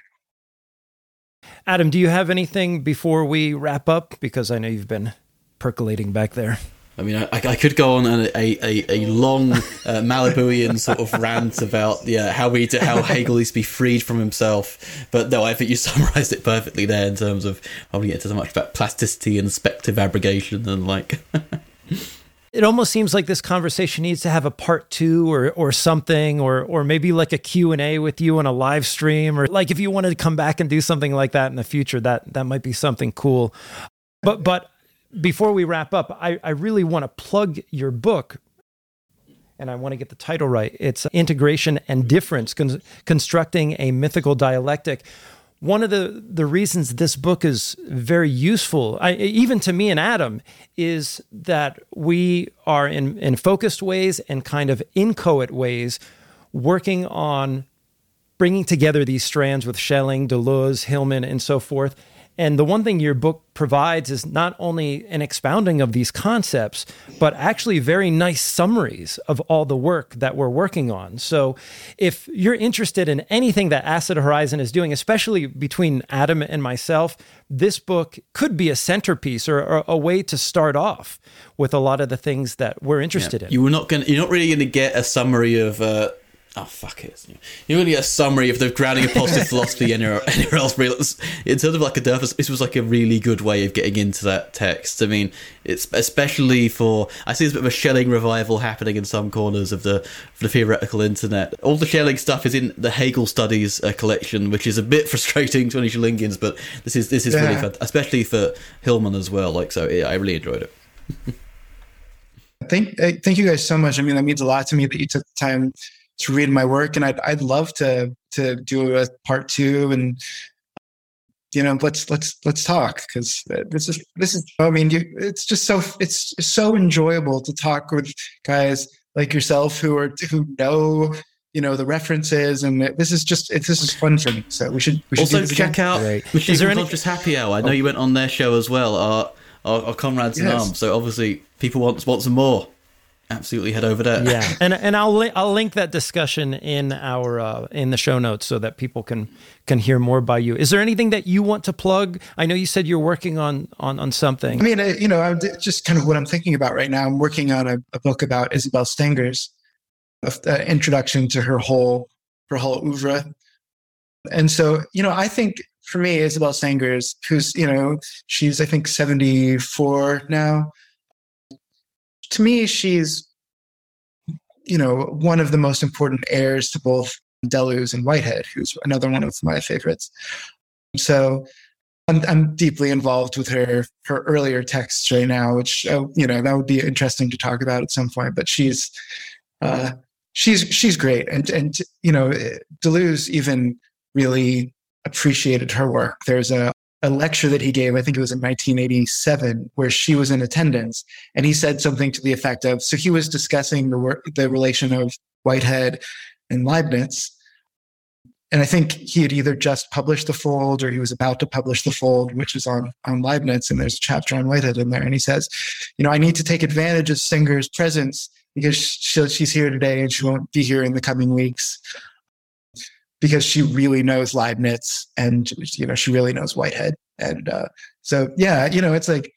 Adam, do you have anything before we wrap up? Because I know you've been percolating back there. I mean, I, I could go on a a, a long uh, Malibuian sort of rant about yeah how we how Hegel needs to be freed from himself, but no, I think you summarised it perfectly there in terms of how we get into so much about plasticity and speculative abrogation and like. It almost seems like this conversation needs to have a part two or or something, or or maybe like a Q and A with you on a live stream, or like if you wanted to come back and do something like that in the future, that that might be something cool. But but. Before we wrap up, I, I really want to plug your book. and I want to get the title right. It's Integration and Difference, Con- Constructing a Mythical Dialectic. One of the, the reasons this book is very useful, I, even to me and Adam, is that we are in, in focused ways and kind of inchoate ways working on bringing together these strands with Schelling, Deleuze, Hillman, and so forth. And the one thing your book provides is not only an expounding of these concepts, but actually very nice summaries of all the work that we're working on. So if you're interested in anything that Acid Horizon is doing, especially between Adam and myself, this book could be a centerpiece or, or a way to start off with a lot of the things that we're interested yeah. in. You were not going. You're not really going to get a summary of. Uh... Oh, fuck it. You're going to get a summary of the grounding of positive philosophy anywhere, anywhere else. In terms of like a this was like a really good way of getting into that text. I mean, it's especially for, I see there's a bit of a Schelling revival happening in some corners of the, of the theoretical internet. All the Schelling stuff is in the Hegel Studies uh, collection, which is a bit frustrating to any Schellingians, but this is this is yeah. really fun, especially for Hillman as well. Like, so yeah, I really enjoyed it. Thank, thank you guys so much. I mean, that means a lot to me that you took the time to read my work, and I'd I'd love to to do a part two, and you know let's let's let's talk, because this is this is I mean you, it's just so it's so enjoyable to talk with guys like yourself who are who know you know the references, and this is just it, this is fun for me. So we should we should also do this check again. out Right. Machine Conscious Happy Hour. I know you went on their show as well. Our our, our comrades in Yes. arms. So obviously people want want some more. Absolutely, head over there. Yeah, and and I'll li- I'll link that discussion in our uh, in the show notes so that people can can hear more by you. Is there anything that you want to plug? I know you said you're working on on, on something. I mean, I, you know, I'm just kind of what I'm thinking about right now. I'm working on a, a book about Isabel Stengers, an introduction to her whole her whole oeuvre. And so, you know, I think for me, Isabel Stengers, who's you know, she's I think seventy-four now. To me, she's, you know, one of the most important heirs to both Deleuze and Whitehead, who's another one of my favorites. So I'm, I'm deeply involved with her her earlier texts right now, which, uh, you know, that would be interesting to talk about at some point. But she's uh, she's she's great. And, and, you know, Deleuze even really appreciated her work. There's a a lecture that he gave, I think it was in nineteen eighty-seven, where she was in attendance, and he said something to the effect of, so he was discussing the work, the relation of Whitehead and Leibniz, and I think he had either just published The Fold or he was about to publish The Fold, which is on, on Leibniz, and there's a chapter on Whitehead in there, and he says, you know, I need to take advantage of Stenger's presence because she, she's here today and she won't be here in the coming weeks, because she really knows Leibniz and, you know, she really knows Whitehead. And uh, so, yeah, you know, it's like,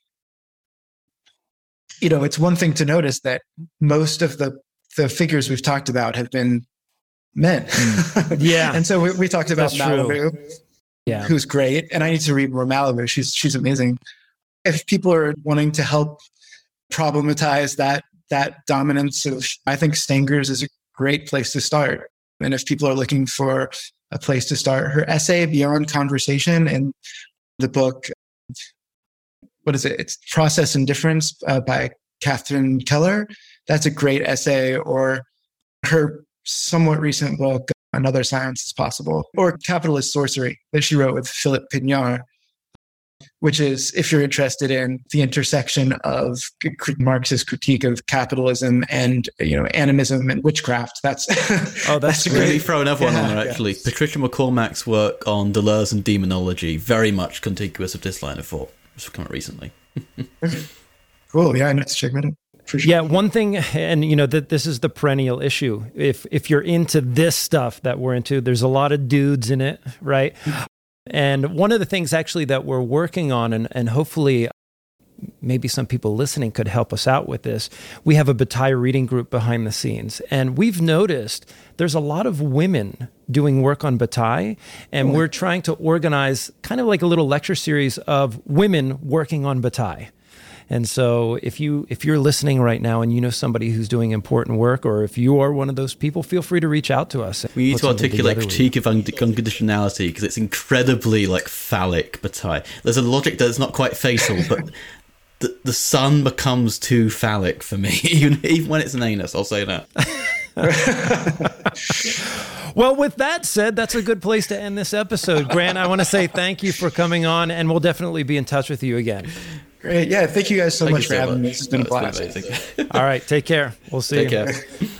you know, it's one thing to notice that most of the, the figures we've talked about have been men. Mm. Yeah. And so we, we talked about That's Malibu, true. Yeah. who's great. And I need to read more Malibu. She's, she's amazing. If people are wanting to help problematize that, that dominance of, I think Stengers is a great place to start. And if people are looking for a place to start, her essay, Beyond Conversation, and the book, what is it? It's Process and Difference uh, by Catherine Keller. That's a great essay. Or her somewhat recent book, Another Science is Possible, or Capitalist Sorcery, that she wrote with Philippe Pignard, which is, if you're interested in the intersection of Marxist critique of capitalism and, you know, animism and witchcraft. That's oh, that's, that's really throw another yeah, one on there. Actually, yeah. Patricia McCormack's work on Deleuze and demonology, very much contiguous of this line of thought, which has come out recently. Cool. Yeah, I need to check that out. Sure. Yeah, one thing, and you know that this is the perennial issue. If if you're into this stuff that we're into, there's a lot of dudes in it, right? And one of the things actually that we're working on, and, and hopefully maybe some people listening could help us out with this, we have a Bataille reading group behind the scenes. And we've noticed there's a lot of women doing work on Bataille, and oh. we're trying to organize kind of like a little lecture series of women working on Bataille. And so if you if you're listening right now and you know somebody who's doing important work, or if you are one of those people, feel free to reach out to us. We need to articulate critique of unconditionality, because it's incredibly like phallic Bataille. There's a logic that's not quite fatal, but the, the sun becomes too phallic for me, even even when it's an anus. I'll say that. Well, with that said, that's a good place to end this episode. Grant, I want to say thank you for coming on, and we'll definitely be in touch with you again. Great. Yeah. Thank you guys so Thank much you for so having much. me. It's been a No, it's blast. been amazing. All right. Take care. We'll see Take you. care.